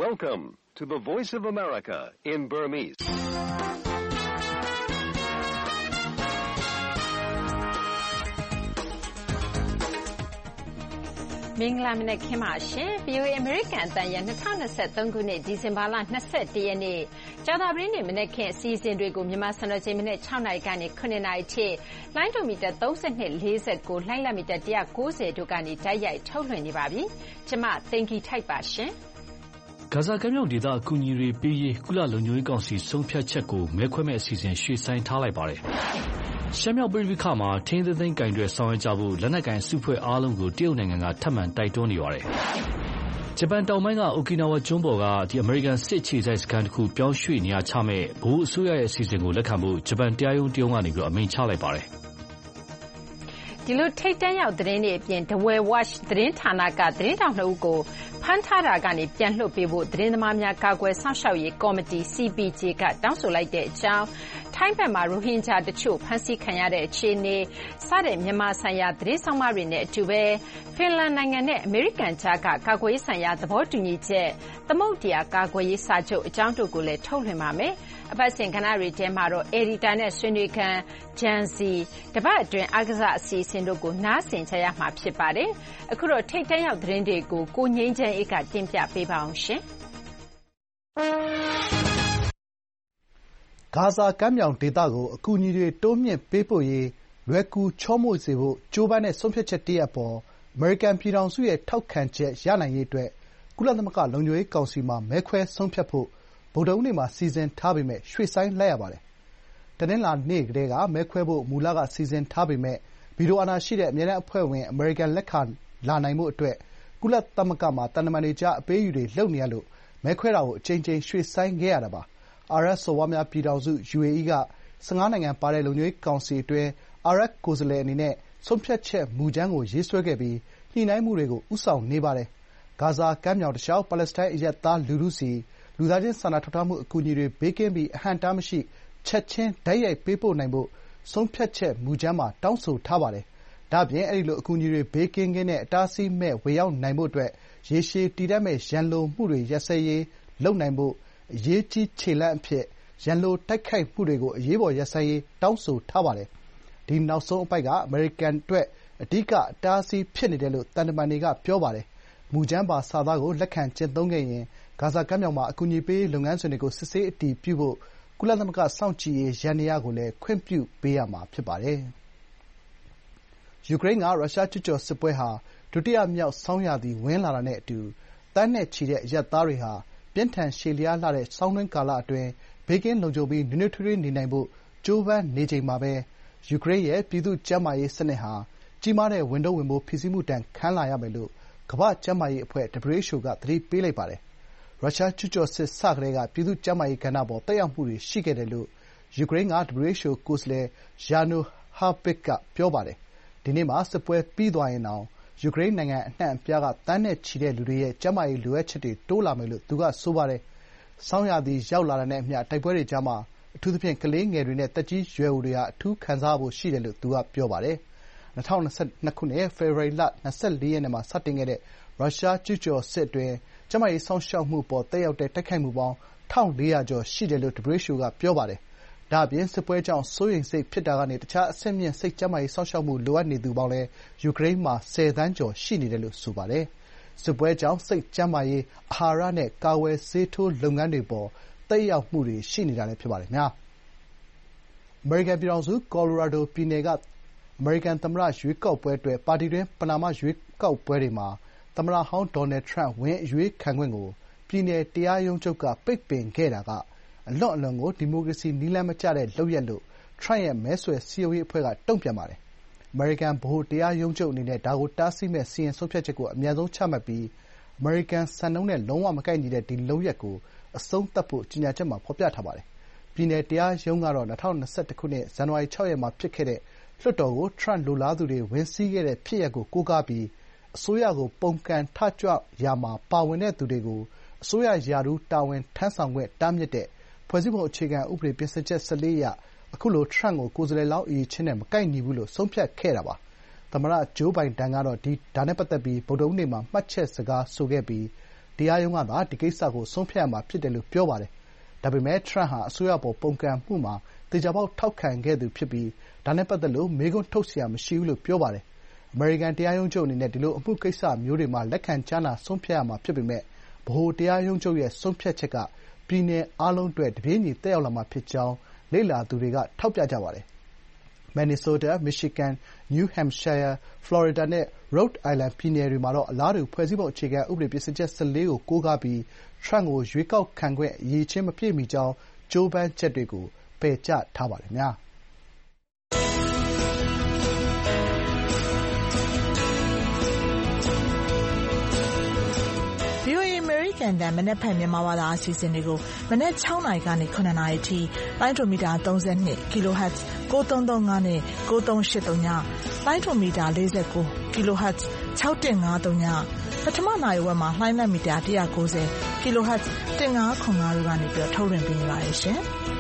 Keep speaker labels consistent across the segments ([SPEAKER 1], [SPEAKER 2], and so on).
[SPEAKER 1] Welcome to the Voice of America in Burmese.
[SPEAKER 2] ။မင်္ဂလာမနက်ခင်းပါရှင်။ VOA အမေရိကန်အသံရဲ့2023ခုနှစ်ဒီဇင်ဘာလ21ရက်နေ့ကြာသပတေးနေ့မနက်ခင်းအစီအစဉ်တွေကိုမြန်မာစံတော်ချိန်မနက်6နာရီကနေ9နာရီထိလိုင်းဒိုမီတာ32 49လိုင်းလမီတာ190တို့ကနေတိုက်ရိုက်ထုတ်လွှင့်နေပါပြီ။ကျွန်မသိင်္ဂီထိုက်ပါရှင်
[SPEAKER 3] ။ဂါဇာကမ်းမြောင်ဒေသအကူအညီတွေပေးရေးကုလလုံခြုံရေးကောင်စီဆုံးဖြတ်ချက်ကိုမဲခွဲမဲ့အစီအစဉ်ရွှေ့ဆိုင်းထားလိုက်ပါတယ်။ရှမ်းမြောက်ပဋိပက္ခမှာထိန်းသိမ်းကင်တွယ်ဆောင်ရွက်ကြဖို့လက်နက်ကိုင်စုဖွဲ့အားလုံးကိုတရုတ်နိုင်ငံကထပ်မံတိုက်တွန်းနေပါတယ်။ဂျပန်တောင်ပိုင်းကအိုကီနာဝါကျွန်းပေါ်ကအမေရိကန်စစ်အခြေစိုက်စခန်းတစ်ခုပြောင်းရွှေ့နေရာချမဲ့ဗဟိုအစိုးရရဲ့အစီအစဉ်ကိုလက်ခံဖို့ဂျပန်တရားရုံးကနေအမိန့်ချလိုက်ပါတယ်။
[SPEAKER 2] ဒီလိုထိပ်တန်းရောက်သတင်းတွေအပြင် The Well Watch သတင်းဌာနကသတင်းတောင်2ဦးကိုဖမ်းထားတာကနေပြန်လွှတ်ပေးဖို့သတင်းသမားများကာကွယ်စောင့်ရှောက်ရေးကော်မတီ CPJ ကတောင်းဆိုလိုက်တဲ့အကြောင်းထိုင်းဘက်မှာရိုဟင်ဂျာတချို့ဖမ်းဆီးခံရတဲ့အခြေအနေစတဲ့မြန်မာဆိုင်ရာသတင်းဆောင်မတွေနဲ့အတူပဲဖင်လန်နိုင်ငံနဲ့အမေရိကန်ကြားကကာကွယ်ရေးဆိုင်ရာသဘောတူညီချက်သမုဒ္ဒရာကာကွယ်ရေးစာချုပ်အကြောင်းတို့ကိုလည်းထုတ်လွှင့်ပါမယ်။အပတ်စဉ်ကဏ္ဍတွေထဲမှာတော့အယ်ဒီတာနဲ့ဆွေးနွေးခန်းဂျန်စီတပတ်အတွင်းအားကစားအစီအစဉ်တို့ကိုနားဆင်ကြရမှာဖြစ်ပါတယ်။အခုတော့ထိပ်တန်းရောက်သတင်းတွေကိုကိုငိမ့်ချမ်းအေးကတင်ပြပေးပါအောင်ရှင်။
[SPEAKER 4] ဂါဇာကမ်းမြောင်ဒေသကိုအကူအညီတွေတိုးမြှင့်ပေးပို့ရေးလွယ်ကူချောမွေ့စေဖို့ကြိုးပမ်းတဲ့ဆုံးဖြတ်ချက်တရပ်အပေါ်အမေရိကန်ပြည်ထောင်စုရဲ့ထောက်ခံချက်ရနိုင်ရေးအတွက်ကုလသမဂ္ဂလုံခြုံရေးကောင်စီမှာမဲခွဲဆုံးဖြတ်ဖို့ဗုဒ္ဓဟူးနေ့မှာစီစဉ်ထားပေမယ့်ရွှေ့ဆိုင်းလိုက်ရပါတယ်။တနင်္လာနေ့ကတည်းကမဲခွဲဖို့မူလကစီစဉ်ထားပေမယ့်ဗီတိုအာဏာရှိတဲ့အမြဲတမ်းအဖွဲ့ဝင်အမေရိကန်လက်ခံလာနိုင်ဖို့အတွက်ကုလသမဂ္ဂမှာသံတမန်တွေကြားအပေးအယူတွေလုပ်နေရလို့မဲခွဲတာကိုအကြိမ်ကြိမ်ရွှေ့ဆိုင်းခဲ့ရတာပါ။အာရပ်စော်ဘွားများပြည်ထောင်စု UAE က15နိုင်ငံပါတဲ့လုံခြုံရေးကောင်စီအတွင်းအာရပ်ကိုယ်စားလှယ်အနေနဲ့ဆုံးဖြတ်ချက်မူကြမ်းကိုရေးဆွဲခဲ့ပြီးညှိနှိုင်းမှုတွေကိုဦးဆောင်နေပါတယ်။ဂါဇာကမ်းမြောင်တလျှောက်ပါလက်စတိုင်းအရပ်သားလူထုဆီလူသားချင်းစာနာထောက်ထားမှုအကူအညီတွေဘေးကင်းပြီးအဟန့်အတားမရှိချက်ချင်းတိုက်ရိုက်ပေးပို့နိုင်ဖို့ဆုံးဖြတ်ချက်မူကြမ်းမှာတောင်းဆိုထားပါတယ်။ဒါ့အပြင်အဲဒီလိုအကူအညီတွေဘေးကင်းကင်းနဲ့အတားအဆီးမဲ့ဝင်ရောက်နိုင်ဖို့အတွက်ရေရှည်တည်တံ့မယ့်ရန်လိုမှုတွေရပ်စဲရေးလုပ်နိုင်ဖို့အရေးကြီးခြေလှမ်းအဖြစ်ရန်လိုတိုက်ခိုက်မှုတွေကိုအရေးပေါ်ရပ်ဆိုင်းရေးတောင်းဆိုထားပါတယ်။ဒီနောက်ဆုံးအပိုဒ်ကအမေရိကန်အတွက်အဓိကအတားအဆီးဖြစ်နေတယ်လို့သံတမန်တွေကပြောပါတယ်။မူကြမ်းပါစာသားကိုလက်ခံကျင့်သုံးခဲ့ရင်ဂါဇာကမ်းမြောင်မှာအကူအညီပေးရေးလုပ်ငန်းစဉ်တွေကိုစစ်ဆေးအတည်ပြုဖို့ကုလသမဂ္ဂစောင့်ကြည့်ရေးယန္တရားကိုလည်းခွင့်ပြုပေးရမှာဖြစ်ပါတယ်။ယူကရိန်းကရုရှားကျူးကျော်စစ်ပွဲဟာဒုတိယမြောက်ဆောင်းရာသီဝင်လာတာနဲ့အတူသန်းနဲ့ချီတဲ့အရပ်သားတွေဟာပြင်းထန်ရှည်လျားလှတဲ့ဆောင်းတွင်းကာလအတွင်းဘေးကင်းလုံခြုံပြီးနွေးနွေးထွေးထွေးနေနိုင်ဖို့ကြိုးပမ်းနေချိန်မှာပဲယူကရိန်းရဲ့ပြည်သူ့ကျန်းမာရေးစနစ်ဟာကြီးမားတဲ့ဝန်ထုပ်ဝန်ပိုးဖိစီးမှုဒဏ်ခံလာရမယ်လို့ကမ္ဘာ့ကျန်းမာရေးအဖွဲ့ WHO ကသတိပေးလိုက်ပါတယ်။ရုရှားကျူးကျော်စစ်စကတည်းကပြည်သူ့ကျန်းမာရေးကဏ္ဍအပေါ်သက်ရောက်မှုတွေရှိခဲ့တယ်လို့ယူကရိန်းက WHO ကိုယ်စားလှယ်ယာနိုဟာဗစ်ကပြောပါတယ်။ဒီနေ့မှာစစ်ပွဲပြီးသွားရင်တောင်ယူကရိန်းနိုင်ငံအနှံ့အပြားကသန်းနဲ့ချီတဲ့လူတွေရဲ့ကျန်းမာရေးလိုအပ်ချက်တွေတိုးလာမယ်လို့သူကဆိုပါတယ်။ဆောင်းရာသီရောက်လာတာနဲ့အမျှတိုက်ပွဲတွေကြားမှာအထူးသဖြင့်ကလေးငယ်တွေနဲ့သက်ကြီးရွယ်အိုတွေဟာအထူးခံစားရဖို့ရှိတယ်လို့သူကပြောပါတယ်။၂၀၂၂ခုနှစ်ဖေဖော်ဝါရီလ၂၄ရက်နေ့မှာစတင်ခဲ့တဲ့ရုရှားကျူးကျော်စစ်အတွင်းကျန်းမာရေးစောင့်ရှောက်မှုအပေါ်သက်ရောက်တဲ့တိုက်ခိုက်မှုပေါင်း1400ကျော်ရှိတယ်လို့ WHO ကပြောပါတယ်။ဒါ့အပြင်စစ်ပွဲကြောင့်စိုးရိမ်စိတ်ဖြစ်တာကနေတခြားအဆင့်မြင့်စိတ်ကျန်းမာရေးစောင့်ရှောက်မှုလိုအပ်နေသူပေါင်းလည်းယူကရိန်းမှာ10သန်းကျော်ရှိနေတယ်လို့ဆိုပါတယ်။စစ်ပွဲကြောင့်စိတ်ကျန်းမာရေး၊အာဟာရနဲ့ကာကွယ်ဆေးထိုးလုပ်ငန်းတွေအပေါ်သက်ရောက်မှုတွေရှိနေတာလည်းဖြစ်ပါတယ်။အမေရိကန်ပြည်ထောင်စုကော်လိုရာဒိုပြည်နယ်ကအမေရိကန်သမ္မတရွေးကောက်ပွဲအတွက်ပါတီတွင်းပဏာမရွေးကောက်ပွဲတွေမှာသမ္မတဟောင်းဒေါ်နယ်ထရန့်ဝင်အရွေးခံခွင့်ကိုပြည်နယ်တရားရုံးချုပ်ကပိတ်ပင်ခဲ့တာကအလွန့်အလွန်ကိုဒီမိုကရေစီနည်းလမ်းမကျတဲ့လုပ်ရပ်လို့ထရန့်ရဲ့မဲဆွယ်စည်းရုံးရေးအဖွဲ့ကတုံ့ပြန်ပါတယ်။အမေရိကန်ဗဟိုတရားရုံးချုပ်အနေနဲ့ဒါကိုတားဆီးမယ့်စီရင်ဆုံးဖြတ်ချက်ကိုအမြန်ဆုံးချမှတ်ပြီးအမေရိကန်စံနှုန်းနဲ့လုံးဝမကိုက်ညီတဲ့ဒီလုပ်ရပ်ကိုအဆုံးသတ်ဖို့ကြေညာချက်မှာဖော်ပြထားပါတယ်။ပြည်နယ်တရားရုံးကတော့၂၀၂၁ခုနှစ်ဇန်နဝါရီ6ရက်မှာဖြစ်ခဲ့တဲ့လွှတ်တော်ကိုထရန့်လိုလားသူတွေဝင်စီးခဲ့တဲ့ဖြစ်ရပ်ကိုကိုးကားပြီးအစိုးရကိုပုန်ကန်ထကြွရာမှာပါဝင်တဲ့သူတွေကိုအစိုးရရာထူးတာဝန်ထမ်းဆောင်ခွင့်တားမြစ်တဲ့ဖွဲ့စည်းပုံအခြေခံဥပဒေပြင်ဆင်ချက်14အရအခုလိုထရန့်ကိုကိုယ်စားလှယ်လောင်းအရည်အချင်းနဲ့မကိုက်ညီဘူးလို့ဆုံးဖြတ်ခဲ့တာပါ။သမ္မတဂျိုးဘိုင်ဒန်ကတော့ဒါနဲ့ပတ်သက်ပြီးဗုဒ္ဓဟူးနေ့မှာမှတ်ချက်စကားဆိုခဲ့ပြီးတရားရုံးကသာဒီကိစ္စကိုဆုံးဖြတ်ရမှာဖြစ်တယ်လို့ပြောပါတယ်။ဒါပေမဲ့ထရမ့်ဟာအစိုးရအပေါ်ပုန်ကန်မှုမှာသေချာပေါက်ထောက်ခံခဲ့သူဖြစ်ပြီးဒါနဲ့ပတ်သက်လို့မေးခွန်းထုတ်စရာမရှိဘူးလို့ပြောပါတယ်။အမေရိကန်တရားရုံးချုပ်အနေနဲ့ဒီလိုအမှုကိစ္စမျိုးတွေမှာလက်ခံကြားနာဆုံးဖြတ်ရမှာဖြစ်ပေမဲ့ဗဟိုတရားရုံးချုပ်ရဲ့ဆုံးဖြတ်ချက်ကပြည်နယ်အားလုံးအတွက်တပြေးညီသက်ရောက်လာမှာဖြစ်ကြောင်းလေ့လာသူတွေကထောက်ပြကြပါတယ်။ Minnesota, Michigan, New Hampshire, Florida နဲ့ Rhode Island ပြည်နယ်တွေမှာတော့အလားတူဖွဲ့စည်းပုံအခြေခံဥပဒေပြင်ဆင်ချက်14ကိုကိုးကားပြီးထရမ့်ကိုရွေးကောက်ခံခွင့်အရည်အချင်းမပြည့်မီကြောင်းကြိုးပမ်းချက်တွေကိုပယ်ချထားပါတယ်။
[SPEAKER 5] VOA အမေရိကန်အသံမနက်ဖြန်မြန်မာဘာသာအစီအစဉ်တွေကိုမနက်6 နာရီကနေ9 နာရီအထိလိုင်းဒိုမီတာ32 kHz 9335နဲ့9383ညလိုင်းဒိုမီတာ49 kHz 6153ညပထမနာရီဝက်မှာလိုင်းနက်မီတာ190 kHz 1505တို့ကနေထုတ်လွှင့်ပေးနေပါတယ်ရှင်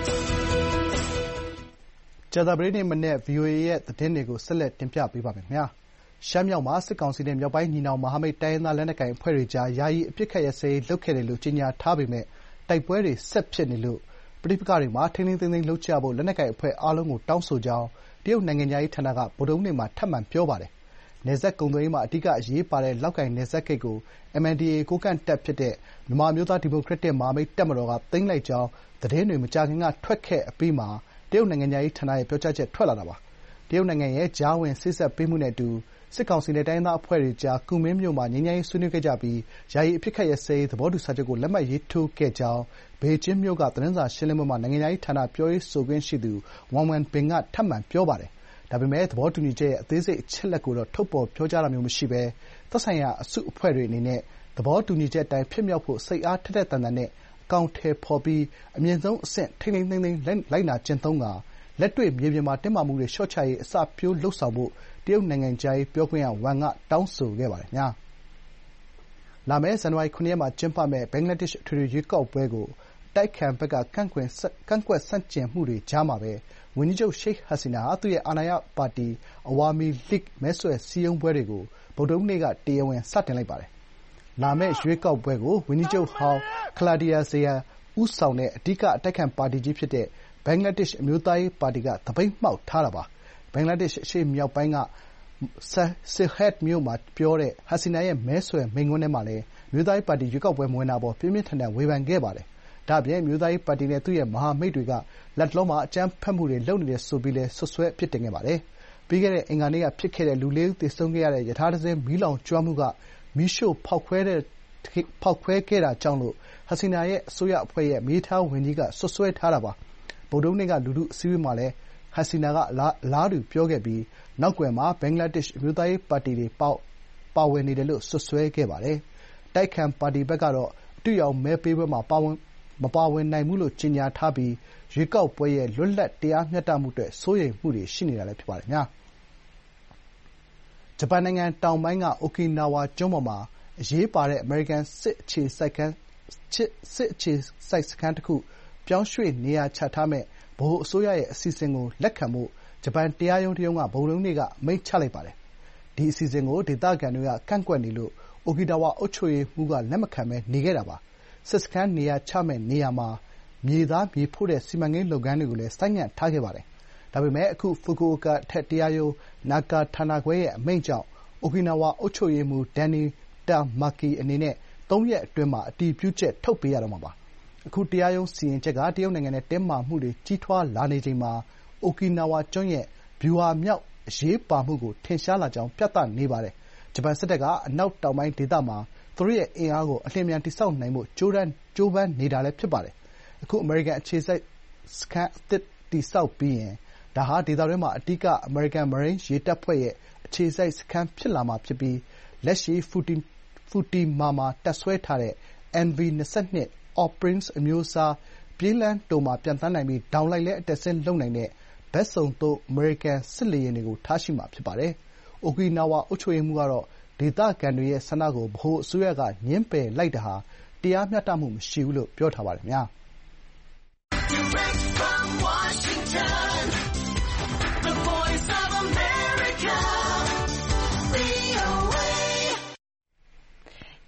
[SPEAKER 4] ။ကြာသပတေးနေ့မနက် VOA ရဲ့သတင်းတွေကိုဆက်လက်တင်ပြပေးပါမယ်ခင်ဗျာ။ရှမ်းမြောက်မှာစစ်ကောင်စီနဲ့မြောက်ပိုင်းညီနောင်မဟာမိတ်တိုင်းရင်းသားလက်နက်ကိုင်အဖွဲ့တွေကြားယာယီအပစ်အခတ်ရပ်စဲရေးလုပ်ခဲ့တယ်လို့ကြေညာထားပေမဲ့တိုက်ပွဲတွေဆက်ဖြစ်နေလို့ပဋိပက္ခတွေမှာထိန်းထိန်းသိမ်းသိမ်းလုပ်ကြဖို့လက်နက်ကိုင်အဖွဲ့အားလုံးကိုတောင်းဆိုကြောင်းတရုတ်နိုင်ငံခြားရေးဌာနကဗုဒ္ဓဟူးနေ့မှာထပ်မံပြောပါတယ်။နယ်စပ်ကုန်သွယ်ရေးမှာအဓိကအရေးပါတဲ့လောက်ကိုင်နယ်စပ်ဂိတ်ကို MNDAA ကိုးကန့်တပ်ဖြစ်တဲ့မြန်မာအမျိုးသားဒီမိုကရက်တစ်မဟာမိတ်တပ်မတော်ကသိမ်းလိုက်ကြောင်းသတင်းတွေမကြာခင်ကထွက်ခဲ့အပြီးမှာတရုတ်နိုင်ငံခြားရေးဌာနရဲ့ပြောကြားချက်ထွက်လာတာပါ။တရုတ်နိုင်ငံရဲ့ကြားဝင်စေ့စပ်ပေးမှုနဲ့အတူစစ်ကောင်စီနဲ့တိုင်းရင်းသားအဖွဲ့တွေကြားကူမင်းမြို့မှာငြိမ်းချမ်းရေးဆွေးနွေးခဲ့ကြပြီးယာယီအပစ်အခတ်ရပ်စဲရေးသဘောတူစာချုပ်ကိုလက်မှတ်ရေးထိုးခဲ့ကြောင်းဘေကျင်းမြို့ကသတင်းစာရှင်းလင်းပွဲမှာနိုင်ငံခြားရေးဌာနပြောရေးဆိုခွင့်ရှိသူဝမ်ဝမ်ဘင်ကထပ်မံပြောပါတယ်။ဒါပေမဲ့သဘောတူညီချက်ရဲ့အသေးစိတ်အချက်အလက်ကိုတော့ထုတ်ဖော်ပြောကြားတာမျိုးမရှိဘဲသက်ဆိုင်ရာအစုအဖွဲ့တွေအနေနဲ့သဘောတူညီချက်အတိုင်းဖြစ်မြောက်ဖို့စိတ်အားထက်ထက်သန်သန်နဲ့အကောင်အထည်ဖော်ပြီးအမြင့်ဆုံးအဆင့်ထိန်းထိန်းသိမ်းသိမ်းလိုက်နာကျင့်သုံးကာလက်တွေ့မြေပြင်မှာတင်းမာမှုတွေလျှော့ချရေးအစပျိုးလုပ်ဆောင်ဖို့တရုတ်နိုင်ငံခြားရေးပြောခွင့်ရဝမ်ကတောင်းဆိုခဲ့ပါတယ်။လာမယ့်ဇန်နဝါရီ7 ရက်မှာကျင်းပမယ့်ဘင်္ဂလားဒေ့ရှ်အထွေထွေရွေးကောက်ပွဲကိုအတိုက်အခံဘက်ကကန့်ကွက်ဆန့်ကျင်မှုတွေကြားမှာပဲဝန်ကြီးချုပ်ရှိတ်ဟာဆီနာဟာသူ့ရဲ့အာဏာရပါတီအဝါမီလိဂ်မဲဆွယ်စည်းရုံးပွဲတွေကိုဗုဒ္ဓဟူးနေ့ကတရားဝင်စတင်လိုက်ပါတယ်။လာမယ့်ရွေးကောက်ပွဲကိုဝန်ကြီးချုပ်ဟောင်းခလာဒီယာဇီယာဦးဆောင်တဲ့အဓိကအတိုက်အခံပါတီကြီးဖြစ်တဲ့ဘင်္ဂလားဒေ့ရှ်အမျိုးသားရေးပါတီကသပိတ်မှောက်ထားတာပါ။ဘင်္ဂလားဒေ့ရှ်အရှေ့မြောက်ပိုင်းကSylhet မြို့မှာပြောတဲ့ဟာဆီနာရဲ့မဲဆွယ်မိန့်ခွန်းထဲမှာလည်းအမျိုးသားရေးပါတီရွေးကောက်ပွဲမဝင်တာအပေါ်ပြင်းပြင်းထန်ထန်ဝေဖန်ခဲ့ပါတယ်။ဒါ့အပြင်အမျိုးသားရေးပါတီနဲ့သူ့ရဲ့မဟာမိတ်တွေကလတ်တလောမှာအကြမ်းဖက်မှုတွေလုပ်နေတယ်ဆိုပြီးလည်းစွပ်စွဲအပြစ်တင်ခဲ့ပါတယ်။ပြီးခဲ့တဲ့အင်္ဂါနေ့ကဖြစ်ခဲ့တဲ့လူ 4 ဦးသေဆုံးခဲ့ရတဲ့ရထားတစင်းမီးလောင်ကျွမ်းမှုကမီးရှို့ဖောက်ခွဲခဲ့တာကြောင့်လို့ဟာဆီနာရဲ့အစိုးရအဖွဲ့ရဲ့မီးရထားဝန်ကြီးကစွပ်စွဲထားတာပါ။ဗုဒ္ဓဟူးနေ့ကလူထုအစည်းအဝေးမှာလည်းဟာဆီနာကအလားတူပြောခဲ့ပြီးနောက်ကွယ်မှာဘင်္ဂလားဒေ့ရှ်အမျိုးသားရေးပါတီတွေပါဝင်နေတယ်လို့စွပ်စွဲခဲ့ပါတယ်။အတိုက်အခံပါတီဘက်ကတော့အတုအယောင်မဲပေးပွဲမှာမပါဝင်နိုင်ဘူးလို့ကြေညာထားပြီးရွေးကောက်ပွဲရဲ့လွတ်လပ်တရားမျှတမှုအတွက်စိုးရိမ်မှုတွေရှိနေတာလည်းဖြစ်ပါတယ်။ဂျပန်နိုင်ငံတောင်ပိုင်းကအိုကီနာဝါကျွန်းပေါ်မှာအရေးပါတဲ့အမေရိကန်စစ်အခြေစိုက်စခန်းတခုပြောင်းရွှေ့နေရာချထားမယ့်ဗဟိုအစိုးရရဲ့အစီအစဉ်ကိုလက်ခံဖို့ဂျပန်တရားရုံးတရုံးကဗုဒ္ဓဟူးနေ့ကအမိန့်ချလိုက်ပါတယ်။ဒီအစီအစဉ်ကိုဒေသခံတွေကကန့်ကွက်နေလို့အိုကီနာဝါအုပ်ချုပ်ရေးမှူးကလက်မခံဘဲနေခဲ့တာပါ။စစ်စခန်းနေရာချမယ့်နေရာမှာမြေသားမြေဖို့တဲ့စီမံကိန်းလုပ်ငန်းတွေကိုလည်းဆိုင်းငံ့ထားခဲ့ပါတယ်။ဒါပေမဲ့အခုဖူကူအိုကာအထက်တရားရုံးနာကာဌာနခွဲရဲ့အမိန့်ကြောင့်အိုကီနာဝါအုပ်ချုပ်ရေးမှူးဒန်နီတာမာကီအနေနဲ့3 ရက်အတွင်းမှာအတည်ပြုချက်ထုတ်ပေးရတော့မှာပါ။အခုတရားရုံးစီရင်ချက်ကတရုတ်နိုင်ငံနဲ့တင်းမာမှုတွေကြီးထွားလာနေချိန်မှာအိုကီနာဝါကျွန်းရဲ့ဗျူဟာမြောက်အရေးပါမှုကိုထင်ရှားလာကြောင်းပြသနေပါတယ်။ဂျပန်စစ်တပ်ကအနောက်တောင်ပိုင်းဒေသမှာသူတို့ရဲ့အင်အားကိုအလျင်အမြန်တည်ဆောက်နိုင်ဖို့ကြိုးပမ်းနေတာလည်းဖြစ်ပါတယ်။အခုအမေရိကန်အခြေစိုက်စခန်းအသစ်တည်ဆောက်ပြီးရင်ဒါဟာဒေသတွင်းမှာအဓိကအမေရိကန်မရိန်းရေတပ်ဖွဲ့ရဲ့အခြေစိုက်စခန်းဖြစ်လာမှာဖြစ်ပြီးလက်ရှိဖူတီမာမှာတပ်စွဲထားတဲ့ NV-22 Osprey အမျိုးအစားပြေးလမ်းတိုမှာပျံသန်းနိုင်ပြီးဒေါင်လိုက်လည်းအတက်ဆင်းလုပ်နိုင်တဲ့ဘက်စုံသုံးအမေရိကန်စစ်လေယာဉ်တွေကိုထားရှိမှာဖြစ်ပါတယ်။အိုကီနာဝါအုပ်ချုပ်ရေးမှူးကတော့ဒေသခံတွေရဲ့ဆန္ဒကိုဗဟိုအစိုးရကငြင်းပယ်လိုက်တာဟာတရားမျှတမှုမရှိဘူးလို့ပြောထားပါတယ်။
[SPEAKER 2] ထိ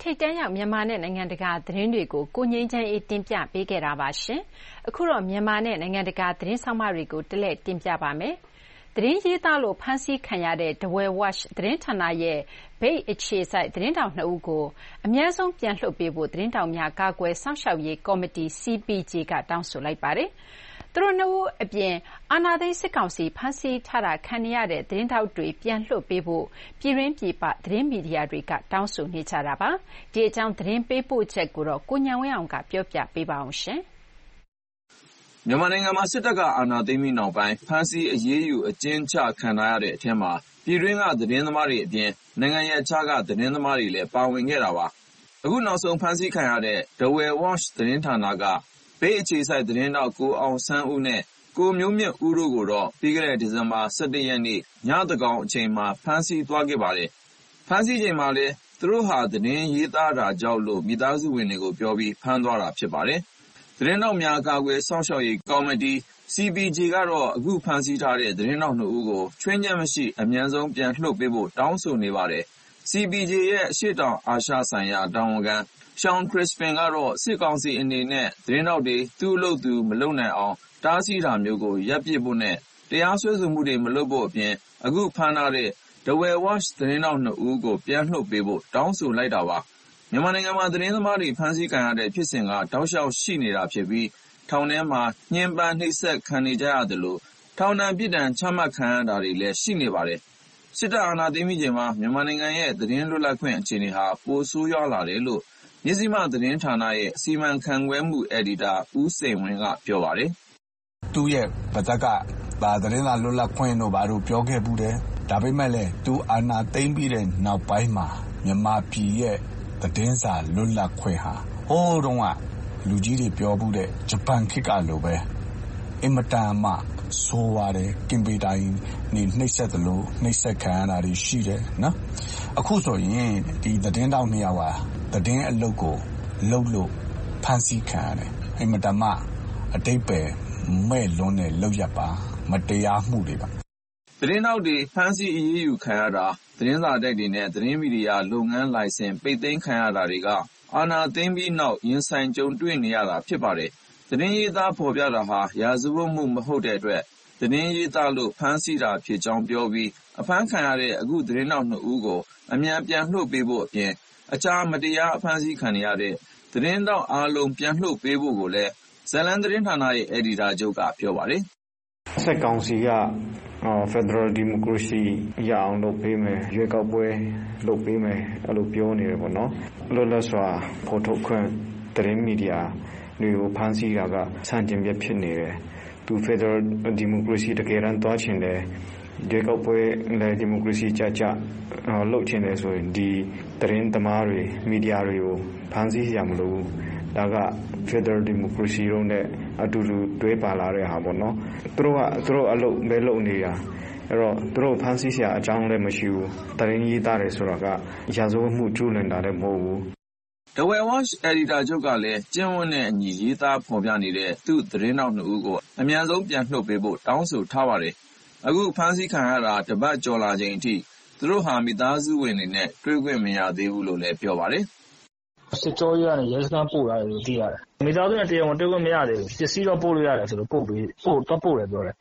[SPEAKER 2] ထိပ်တန်းရောက်မြန်မာနဲ့နိုင်ငံတကာသတင်းတွေကိုကိုငြိမ်းချမ်းအေးတင်ပြပေးခဲ့တာပါရှင်။အခုတော့မြန်မာနဲ့နိုင်ငံတကာသတင်းဆောင်မတွေကိုတလဲတင်ပြပါမယ်။သတင်းရေးသားလို့ဖမ်းဆီးခံရတဲ့ Dawei Watch သတင်းဌာနရဲ့မြိတ်အခြေစိုက်သတင်းတောက်2ဦးကိုအများဆုံးပြန်လွှတ်ပေးဖို့သတင်းတောက်များကာကွယ်စောင့်ရှောက်ရေးကော်မတီ CPJ ကတောင်းဆိုလိုက်ပါတယ်။သူတို့2ဦးအပြင်အာဏာသိမ်းစစ်ကောင်စီဖမ်းဆီးထားတာခံရတဲ့သတင်းတောက်တွေပြန်လွှတ်ပေးဖို့ပြည်တွင်းပြည်ပသတင်းမီဒီယာတွေကတောင်းဆိုနေကြတာပါ။ဒီအကြောင်းသတင်းပေးပို့ချက်ကိုတော့ကိုညံဝင်းအောင်ကပြောပြပေးပါအောင်ရှင်
[SPEAKER 6] ။မြန်မာနိုင်ငံမှာစစ်တပ်ကအာဏာသိမ်းပြီးနောက်ပိုင်းဖမ်းဆီးအရေးယူအကျဉ်းချခံရတဲ့အထက်မှာပြည်တွင်းကသတင်းသမားတွေအပြင်နိုင်ငံရဲ့အခြားကသတင်းသမားတွေလည်းပါဝင်ခဲ့တာပါ။အခုနောက်ဆုံးဖမ်းဆီးခံရတဲ့ Dawei Watch သတင်းဌာနကမြိတ်အခြေစိုက်သတင်းတောက်ကိုအောင်ဆန်းဦးနဲ့ကိုမျိုးမြင့်ဦးတို့ကိုတော့ပြီးခဲ့တဲ့ဒီဇင်ဘာ17ရက်နေ့ညသန်းခေါင်အချိန်မှာဖမ်းဆီးသွားခဲ့ပါတယ်။ဖမ်းဆီးချိန်မှာလည်းသူတို့ဟာသတင်းရေးသားတာကြောင့်လို့မိသားစုဝင်တွေကိုပြောပြီးဖမ်းသွားတာဖြစ်ပါတယ်။သတင်းတောက်များကာကွယ်စောင့်ရှောက်ရေးကော်မတီ CPJ ကတော့အခုဖမ်းဆီးထားတဲ့သတင်းတောက်2ဦးကိုချွင်းချက်မရှိအမြန်ဆုံးပြန်လွှတ်ပေးဖို့တောင်းဆိုနေပါတယ်။ CPJ ရဲ့အရှေ့တောင်အာရှဆိုင်ရာတာဝန်ခံSean Crispin ကတော့စစ်ကောင်စီအနေနဲ့သတင်းတောက်တွေသူ့အလုပ်သူမလုပ်နိုင်အောင်တားဆီးတာမျိုးကိုရပ်ပစ်ဖို့နဲ့တရားစွဲဆိုမှုတွေမလုပ်ဖို့အပြင်အခုဖမ်းထားတဲ့ Dawei Watch သတင်းတောက်2ဦးကိုပြန်လွှတ်ပေးဖို့တောင်းဆိုလိုက်တာပါ။မြန်မာနိုင်ငံမှာသတင်းသမားတွေဖမ်းဆီးခံရတဲ့ဖြစ်စဉ်ကတောက်လျှောက်ရှိနေတာဖြစ်ပြီးထောင်ထဲမှာညှဉ်းပန်းနှိပ်စက်ခံနေကြရတယ်လို့ထောင်ဒဏ်ပြစ်ဒဏ်ချမှတ်ခံရတာတွေလည်းရှိနေပါတယ်။စစ်တပ်အာဏာသိမ်းပြီးချိန်မှာမြန်မာနိုင်ငံရဲ့သတင်းလွတ်လပ်ခွင့်အခြေအနေဟာပိုဆိုးရွားလာတယ်လို့မြစည်းမသတင်းဌာနရဲ့အစီအမံခန့်ခွဲမှုအယ်ဒီတာဦးစိန်ဝင်းကပြောပါတယ်
[SPEAKER 7] ။သူ့ရဲ့ဗတက်ကသတင်းသာလွတ်လပ်ခွင့်တို့ဘာလို့ပြောခဲ့ဘူးတယ်။ဒါပေမဲ့လည်းသူအာဏာသိမ်းပြီးတဲ့နောက်ပိုင်းမှာမြန်မာပြည်ရဲ့သတင်းစာလွတ်လပ်ခွင့်ဟာဟိုးတုန်းကလူကြီးတွေပြောဘူးတဲ့ဂျပန်ခေတ်ကလိုပဲအင်မတန်မှဆိုးပါတယ်ကင်ပီတိုင်းနေနှိပ်စက်သလိုနှိပ်စက်ခံရတာတွေရှိတယ်နော်အခုဆိုရင်ဒီသတင်းတောက်2ယောက်ဟာသတင်းအလုပ်ကိုလုပ်လို့ဖမ်းဆီးခံရတယ်အင်မတန်မှအတိတ်ပဲမဲ့လွန်းတဲ့လောက်ရပါမတရားမှုတွေပါ
[SPEAKER 6] သတင်းတောက်တွေဖမ်းဆီးအရေးယူခံရတာသတင်းစာတိုက်တွေနဲ့သတင်းမီဒီယာလုပ်ငန်းလိုင်စင်ပိတ်သိမ်းခံရတာတွေကအာဏာသိမ်းပြီးနောက်ရင်ဆိုင်ကြုံတွေ့နေရတာဖြစ်ပါတယ်သတင်းရေးသားဖော်ပြတာဟာရာဇဝတ်မှုမဟုတ်တဲ့အတွက်သတင်းရေးသားလို့ဖမ်းဆီးတာဖြစ်ကြောင်းပြောပြီးအဖမ်းခံရတဲ့အခုသတင်းတောက်2ဦးကိုအမြန်ပြန်လွှတ်ပေးဖို့အပြင်အခြားမတရားအဖမ်းဆီးခံရတဲ့သတင်းတောက်အားလုံးပြန်လွှတ်ပေးဖို့ကိုလည်းဇလန်သတင်းဌာနရဲ့အယ်ဒီတာချုပ်ကပြောပါတယ်
[SPEAKER 8] ။စစ်ကောင်စီကFederal Democracy ရအောင်လုပ်ပေးမယ်ရွေးကောက်ပွဲလုပ်ပေးမယ်အဲ့လိုပြောနေတယ်ပေါ့နော်။လွတ်လပ်စွာဖော်ထုတ်ခွင့်သတင်းမီဒီယာတွေကိုဖမ်းဆီးတာကဆန့်ကျင်ဘက်ဖြစ်နေတယ်။သူ Federal Democracy တကယ်တမ်းသွားချင်တယ်ရွေးကောက်ပွဲလည်း Democracy ကြလုပ်ချင်တယ်ဆိုရင်ဒီသတင်းသမားတွေမီဒီယာတွေကိုဖမ်းဆီးရမလို့ဒါက Federal Democracy တို့နဲ့အတူတူတွဲပါလာတဲ့ဟာပေါ့နော်သူတို့အလုပ်ပဲလုပ်နေတာအဲ့တော့သူတို့ဖမ်းဆီးစရာအကြောင်းလည်းမရှိဘူးသတင်းရေးသားတယ်ဆိုတာကရာဇဝတ်မှုကျူးလွန်တာလည်းမဟုတ်ဘူး
[SPEAKER 6] Dawei Watch အယ်ဒီတာချုပ်ကလည်းကျင်းဝတ်နဲ့အညီရေးသားဖော်ပြနေတဲ့သူ့သတင်းတောက်2ဦးကိုအမြန်ဆုံးပြန်လွှတ်ပေးဖို့တောင်းဆိုထားပါတယ်အခုဖမ်းဆီးခံရတာတပတ်ကျော်လာချိန်အထိသူတို့ဟာမိသားစုဝင်တွေနဲ့တွေ့ခွင့်မရသေးဘူးလို့လည်းပြောပါတယ်
[SPEAKER 9] စစ်ကြောရေးကနေရဲစခန်းပို့ရတယ်လို့သိရတယ်မိသားစုနဲ့တရားဝင်တွေ့ခွင့်မရသေးဘူးပစ္စည်းတော့ပို့လို့ရတယ်ဆိုတော့ပို့တယ်ပြောတယ်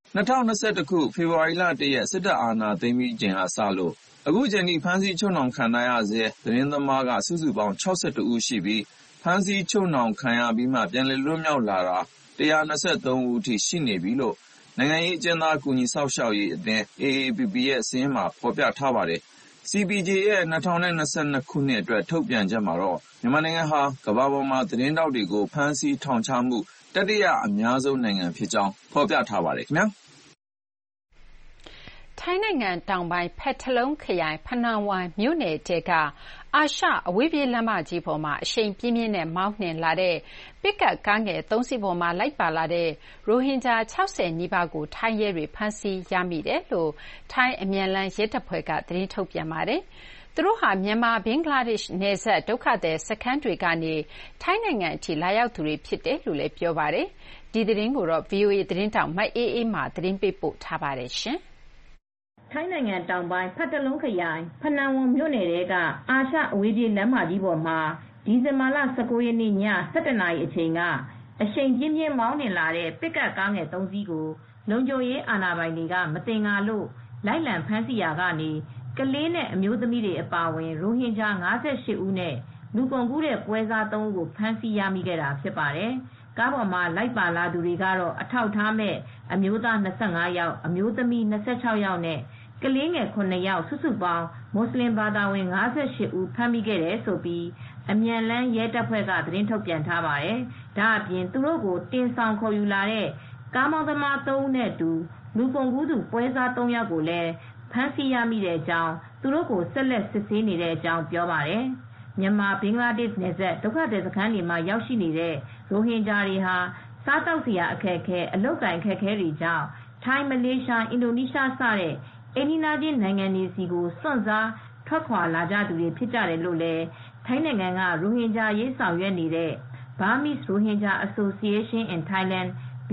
[SPEAKER 6] 2021ခုဖေဖော်ဝါရီလ1ရက်စစ်တပ်အာဏာသိမ်းပြီးချိန်ကစလို့အခုချိန်ထိဖမ်းဆီးချုပ်နှောင်ခံရဆဲသတင်းသမားကစုစုပေါင်း62ဦးရှိပြီးဖမ်းဆီးချုပ်နှောင်ခံရပြီးမှပြန်လည်လွတ်မြောက်လာတာ123ဦးအထိရှိနေပြီလို့နိုင်ငံရေးအကျဉ်းသားကူညီဆောက်ရှောက်ရေးအသင်း AAPP ရဲ့စာရင်းမှာဖော်ပြထားပါတယ်။ CPJ ရဲ့2022ခုနှစ်အတွက်ထုတ်ပြန်ချက်မှာတော့မြန်မာနိုင်ငံဟာကမ္ဘာပေါ်မှာသတင်းတောက်တွေကိုဖမ်းဆီးထောင်ချမှုတတိယအများဆုံးနိုင်ငံဖြစ်ကြောင်းဖော်ပြထားပါတယ်ခင်ဗျာ
[SPEAKER 2] ။ထိုင်းနိုင်ငံတောင်ပိုင်းဖက်ထလုံခရိုင်ဖနန်ဝိုင်မြို့နယ်တဲကအာရှအဝေးပြေးလမ်းမကြီးပေါ်မှာအရှိန်ပြင်းပြင်းနဲ့မောင်းနှင်လာတဲ့ပစ်ကပ်ကားငယ်3စီးပေါ်မှာလိုက်ပါလာတဲ့ရိုဟင်ဂျာ60နီးပါးကိုထိုင်းရဲတွေဖမ်းဆီးရမိတယ်လို့ထိုင်းအမြန်လန်းရဲတပ်ဖွဲ့ကသတင်းထုတ်ပြန်ပါတယ်။သူတို့ဟာမြန်မာဘင်္ဂလားဒေ့ရှ်နယ်စပ်ဒုက္ခသည်စခန်းတွေကနေထိုင်းနိုင်ငံအထိလာရောက်သူတွေဖြစ်တယ်လို့လည်းပြောပါတယ်။ဒီသတင်းကိုတော့ VOA သတင်းတောက်မအေးအေးမှသတင်းပေးပို့ထားပါတယ်ရှင်။
[SPEAKER 10] ထိုင်းနိုင်ငံတောင်ပိုင်းဖတ်တလုံးခရိုင်ဖနန်ဝုံမြို့နယ်ထဲကအာရှအဝေးပြေးလမ်းမကြီးပေါ်မှာဒီဇင်ဘာလ19ရက်နေ့ည7:00 နာရီအချိန်ကအရှိန်ပြင်းပြင်းမောင်းနှင်လာတဲ့ပစ်ကပ်ကားငယ်3စီးကိုလုံခြုံရေးအာဏာပိုင်တွေကမသင်္ကာလို့လိုက်လံဖမ်းဆီးရာကနေကလေးနဲ့အမျိုးသမီးတွေအပါအဝင်ရိုဟင်ဂျာ58ဦးနဲ့လူကုန်ကူးတဲ့ပွဲစား3ဦးကိုဖမ်းဆီးရမိခဲ့တာဖြစ်ပါတယ်။ကားပေါ်မှာလိုက်ပါလာသူတွေကတော့အထောက်ထားမဲ့အမျိုးသား25ယောက်အမျိုးသမီး26ယောက်နဲ့ကလေးငယ်9ယောက်စုစုပေါင်းမွတ်စလင်ဘာသာဝင်58ဦးဖမ်းမိခဲ့တယ်လို့အမြန်လန်းရဲတပ်ဖွဲ့ကသတင်းထုတ်ပြန်ထားပါတယ်။ဒါအပြင်သူတို့ကိုတင်ဆောင်ခေါ်ယူလာတဲ့ကားမောင်းသမား3ဦးနဲ့အတူလူကုန်ကူးသူပွဲစား3ယောက်ကိုလည်းဖမ်းဆီးရမိတဲ့အကြောင်းသူတို့ကိုဆက်လက်စစ်ဆေးနေတဲ့အကြောင်းပြောပါတယ်။မြန်မာဘင်္ဂလားဒေ့ရှ်နယ်စပ်ဒုက္ခသည်စခန်းတွေမှာရောက်ရှိနေတဲ့ရိုဟင်ဂျာတွေဟာစားတောက်စရာအခက်အခဲအလုပ်ကိုင်အခက်အခဲတွေကြောင့်ထိုင်းမလေးရှားအင်ဒိုနီးရှားစတဲ့အိမ်နီးချင်းနိုင်ငံတွေစီကိုစွန့်စားထွက်ခွာလာကြသူတွေဖြစ်ကြတယ်လို့လည်းထိုင်းနိုင်ငံကရိုဟင်ဂျာရေးဆောင်ရွက်နေတဲ့ Burmese Rohingya Association in Thailand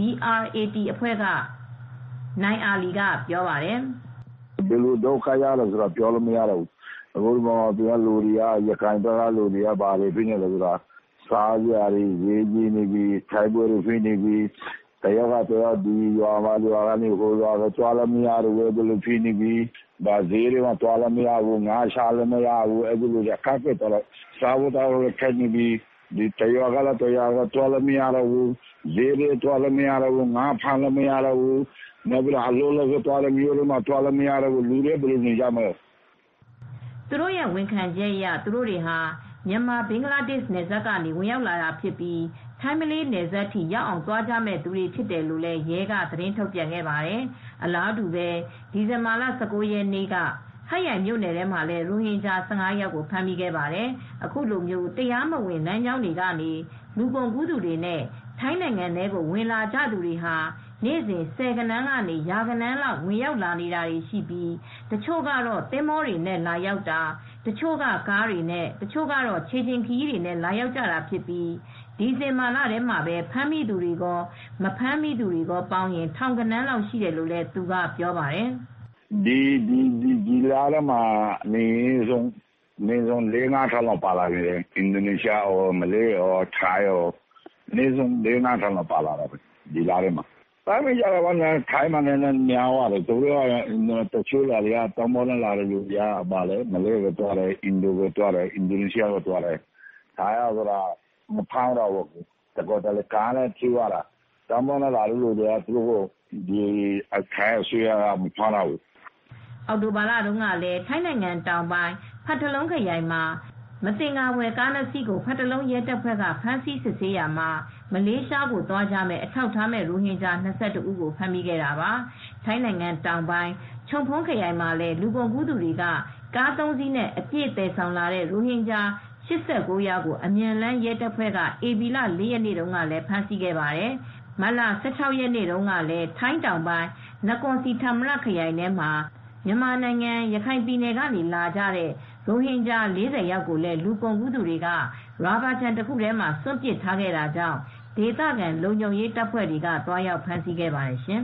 [SPEAKER 10] BRAT အဖွဲ့ကနိုင်အာလီကပြောပါတယ်
[SPEAKER 11] ။ဒီလိုဒုက္ခရတယ်ဆိုတာပြောလို့မရတော့ဘူး။အခုမှပြန်လူတွေကရခိုင်ဘက်ကလူတွေကဘာတွေဖြစ်နေလဲဆိုတာစားကြရည်ရေးကြီးနေပြီးထိုင်ပွဲတွေဖြစ်နေပြီးတယောက်ကတော့ဒီရွာမှာရွာကနေဟိုရွာကကြွားလည်းမရဘူးဘယ်လိုဖြစ်နေပြီးဒါဈေးတွေမှာကြွားလည်းမရဘူးငါးရှာလည်းမရဘူးအဲ့ဒီလိုကပ်ပဲတော့စားဖို့တော့ခက်နေပြီးဒီတယောက်ကလည်းတယောက်ကကြွားလည်းမရတော့ဘူးဈေးတွေကြွားလည်းမရတော့ဘူးငါးဖမ်းလည်းမရတော့ဘူးနောက်ပြီးအလိုလည်းကြွားလည်းမျိုးတွေမှာကြွားလည်းမရတော့ဘူးလူတွေဘယ်လိုနေကြမလဲ
[SPEAKER 10] သူတို့ရဲ့ဝန်ခံချက်အရသူတို့တွေဟာမြန်မာဘင်္ဂလားဒေ့ရှ်နယ်စပ်ကနေဝင်ရောက်လာတာဖြစ်ပြီးထိုင်းမလေးနယ်စပ်ထိရောက်အောင်သွားကြမဲ့သူတွေဖြစ်တယ်လို့လည်းရဲကသတင်းထုတ်ပြန်ခဲ့ပါတယ်။အလားတူပဲဒီဇင်ဘာလ19ရက်နေ့ကဟတ်ရိုင်မြို့နယ်ထဲမှာလည်းရိုဟင်ဂျာ15ယောက်ကိုဖမ်းမိခဲ့ပါတယ်။အခုလိုမျိုးတရားမဝင်လမ်းကြောင်းတွေကနေလူကုန်ကူးသူတွေနဲ့ထိုင်းနိုင်ငံထဲကိုဝင်လာကြသူတွေဟာနေ့စဉ်ဆယ်ကနန်းကနေရာကနန်းလောက်ဝင်ရောက်လာနေတာတွေရှိပြီးတချို့ကတော့သင်္ဘောတွေနဲ့လာရောက်တာတချို့ကကားတွေနဲ့တချို့ကတော့ခြေကျင်ခီးတွေနဲ့လာရောက်ကြတာဖြစ်ပြီးဒီဇင်ဘာလထဲမှာပဲဖမ်းမိသူတွေကမဖမ်းမိသူတွေကပေါင်းရင်ထောင်ကနန်းလောက်ရှိတယ်လို့လည်းသူကပြောပါတယ်
[SPEAKER 11] ဒီလာထဲမှာနေဆုံး4-5 ထောင်လောက်ပါလာတယ်အင်ဒိုနီးရှားရောမလေးရောထိုင်းရောနေဆုံး4-5 ထောင်လောက်ပါလာတယ်ဒီလာထဲမှာတိုင်းမကြတော့ဘာလဲထိုင်းမှာလည်းများပါတယ်သူတို့ကတချို့လာတွေကတောင်းပေါ်လာတယ်လို့ရပါလေမလေးကတော့တယ်အင်ဒိုကတော့တယ်အင်ဒိုနီးရှားကတော့တယ်ထိုင်းကတော့မဖောင်းတော့ဘူးတကောတလည်းကားနဲ့ထိသွားတာတောင်းပေါ်လာလို့တွေကသူတို့ဒီအခါဆွေးရမဖောင်းတော့ဘူး
[SPEAKER 10] အော်တိုဘာလတုန်းကလည်းထိုင်းနိုင်ငံတောင်ပိုင်းဖတ်တလုံးခရိုင်မှာမသင်္ကာဖွယ်ကားနှစ်စီးကိုဖတ်တလုံးရဲတပ်ဖွဲ့ကဖမ်းဆီးစစ်ဆေးရာမှာမလေးရှားကိုသွားကြမဲ့အထောက်ထားမဲ့ရိုဟင်ဂျာ22ဦးကိုဖမ်းမိခဲ့တာပါထိုင်းနိုင်ငံတောင်ပိုင်းခြုံဖုံးခရိုင်မှာလည်းလူကုန်ကူးသူတွေကကား3စီးနဲ့အပြည့်သယ်ဆောင်လာတဲ့ရိုဟင်ဂျာ89ယောက်ကိုအမြန်လန်းရဲတပ်ဖွဲ့ကဧပြီလ4ရက်နေ့တုန်းကလည်းဖမ်းဆီးခဲ့ပါတယ်မတ်လ16ရက်နေ့တုန်းကလည်းထိုင်းတောင်ပိုင်းနကွန်စီထမ်မရခရိုင်ထဲမှာမြန်မာနိုင်ငံရခိုင်ပြည်နယ်ကနေလာကြတဲ့ရိုဟင်ဂျာ40ယောက်ကိုလည်းလူကုန်ကူးသူတွေကရာဘာခြံတစ်ခုထဲမှာစွန့်ပစ်ထားခဲ့တာကြောင့်ဒေသခံလုံခြုံရေးတပ်ဖွဲ့တွေကတွားရောက်ဖမ်းဆီးခဲ့ပါတယ်ရှင်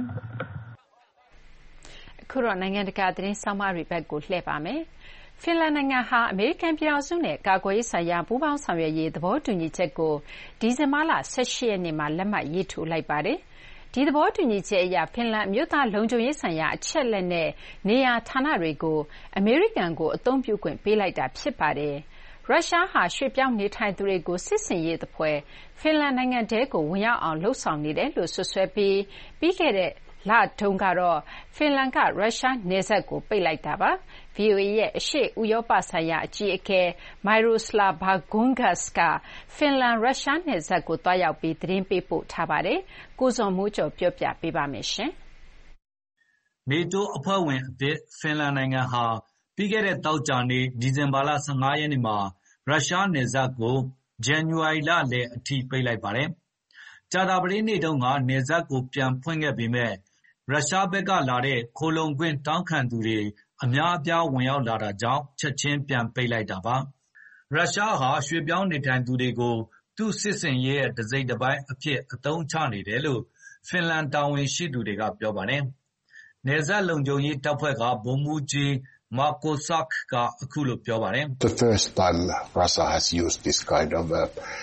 [SPEAKER 2] ။အခုတော့နိုင်ငံတကာသတင်းဆောင်းပါးတွေဘက်ကိုလှည့်ပါမယ်။ဖင်လန်နိုင်ငံဟာအမေရိကန်ပြည်ထောင်စုနဲ့ကာကွယ်ရေးဆိုင်ရာပူးပေါင်းဆောင်ရွက်ရေးသဘောတူညီချက်ကိုဒီဇင်ဘာလ18ရက်နေ့မှာလက်မှတ်ရေးထိုးလိုက်ပါတယ်။ဒီသဘောတူညီချက်အရဖင်လန်အမျိုးသားလုံခြုံရေးဆိုင်ရာအချက်အလက်နဲ့နေရာဌာနတွေကိုအမေရိကန်ကိုအသုံးပြုခွင့်ပေးလိုက်တာဖြစ်ပါတယ်။ရုရှားဟာရွှေ့ပြောင်းနေထိုင်သူတွေကိုစစ်ဆင်ရေးသဖွယ်ဖင်လန်နိုင်ငံထဲကိုဝင်ရောက်အောင်လှုံ့ဆော်နေတယ်လို့စွပ်စွဲပြီးခဲ့တဲ့လတုန်းကတော့ဖင်လန်ကရုရှားနယ်စပ်ကိုပိတ်လိုက်တာပါ။ VOA ရဲ့အရှေ့ဥရောပဆိုင်ရာအကြီးအကဲ Myroslava Gongadze ကဖင်လန်ရုရှားနယ်စပ်ကိုသွားရောက်ပြီးသတင်းပေးပို့ထားပါတယ်။ကိုဇော်မိုးကျော်ပြောပြပေးပါမယ်
[SPEAKER 3] ။ NATO အဖွဲ့ဝင်အသစ်ဖင်လန်နိုင်ငံဟာပြီးခဲ့တဲ့သောကြာနေ့ဒီဇင်ဘာလ15ရက်နေ့မှာရုရှားနယ်စပ်ကိုဇန်နဝါရီလလယ်အထိပိတ်လိုက်ပါတယ်။ကြာသပတေးနေ့တုန်းကနယ်စပ်ကိုပြန်ဖွင့်ခဲ့ပေမဲ့ရုရှားဘက်ကလာတဲ့ခိုလှုံခွင့်တောင်းခံသူတွေအများအပြားဝင်ရောက်လာတာကြောင့်ချက်ချင်းပြန်ပိတ်လိုက်တာပါ။ရုရှားဟာရွှေ့ပြောင်းနေထိုင်သူတွေကိုသူ့စစ်ဆင်ရေးရဲ့တစိတ်တပိုင်းအဖြစ်အသုံးချနေတယ်လို့ဖင်လန်တာဝန်ရှိသူတွေကပြောပါတယ်။
[SPEAKER 12] နယ်စပ်လုံခြုံရေးတပ်ဖွဲ့ကဗိုလ်မှူးကြီး Marco Sack ကအခုလိုပြောပါတယ်။
[SPEAKER 13] The first time Russia has used this kind of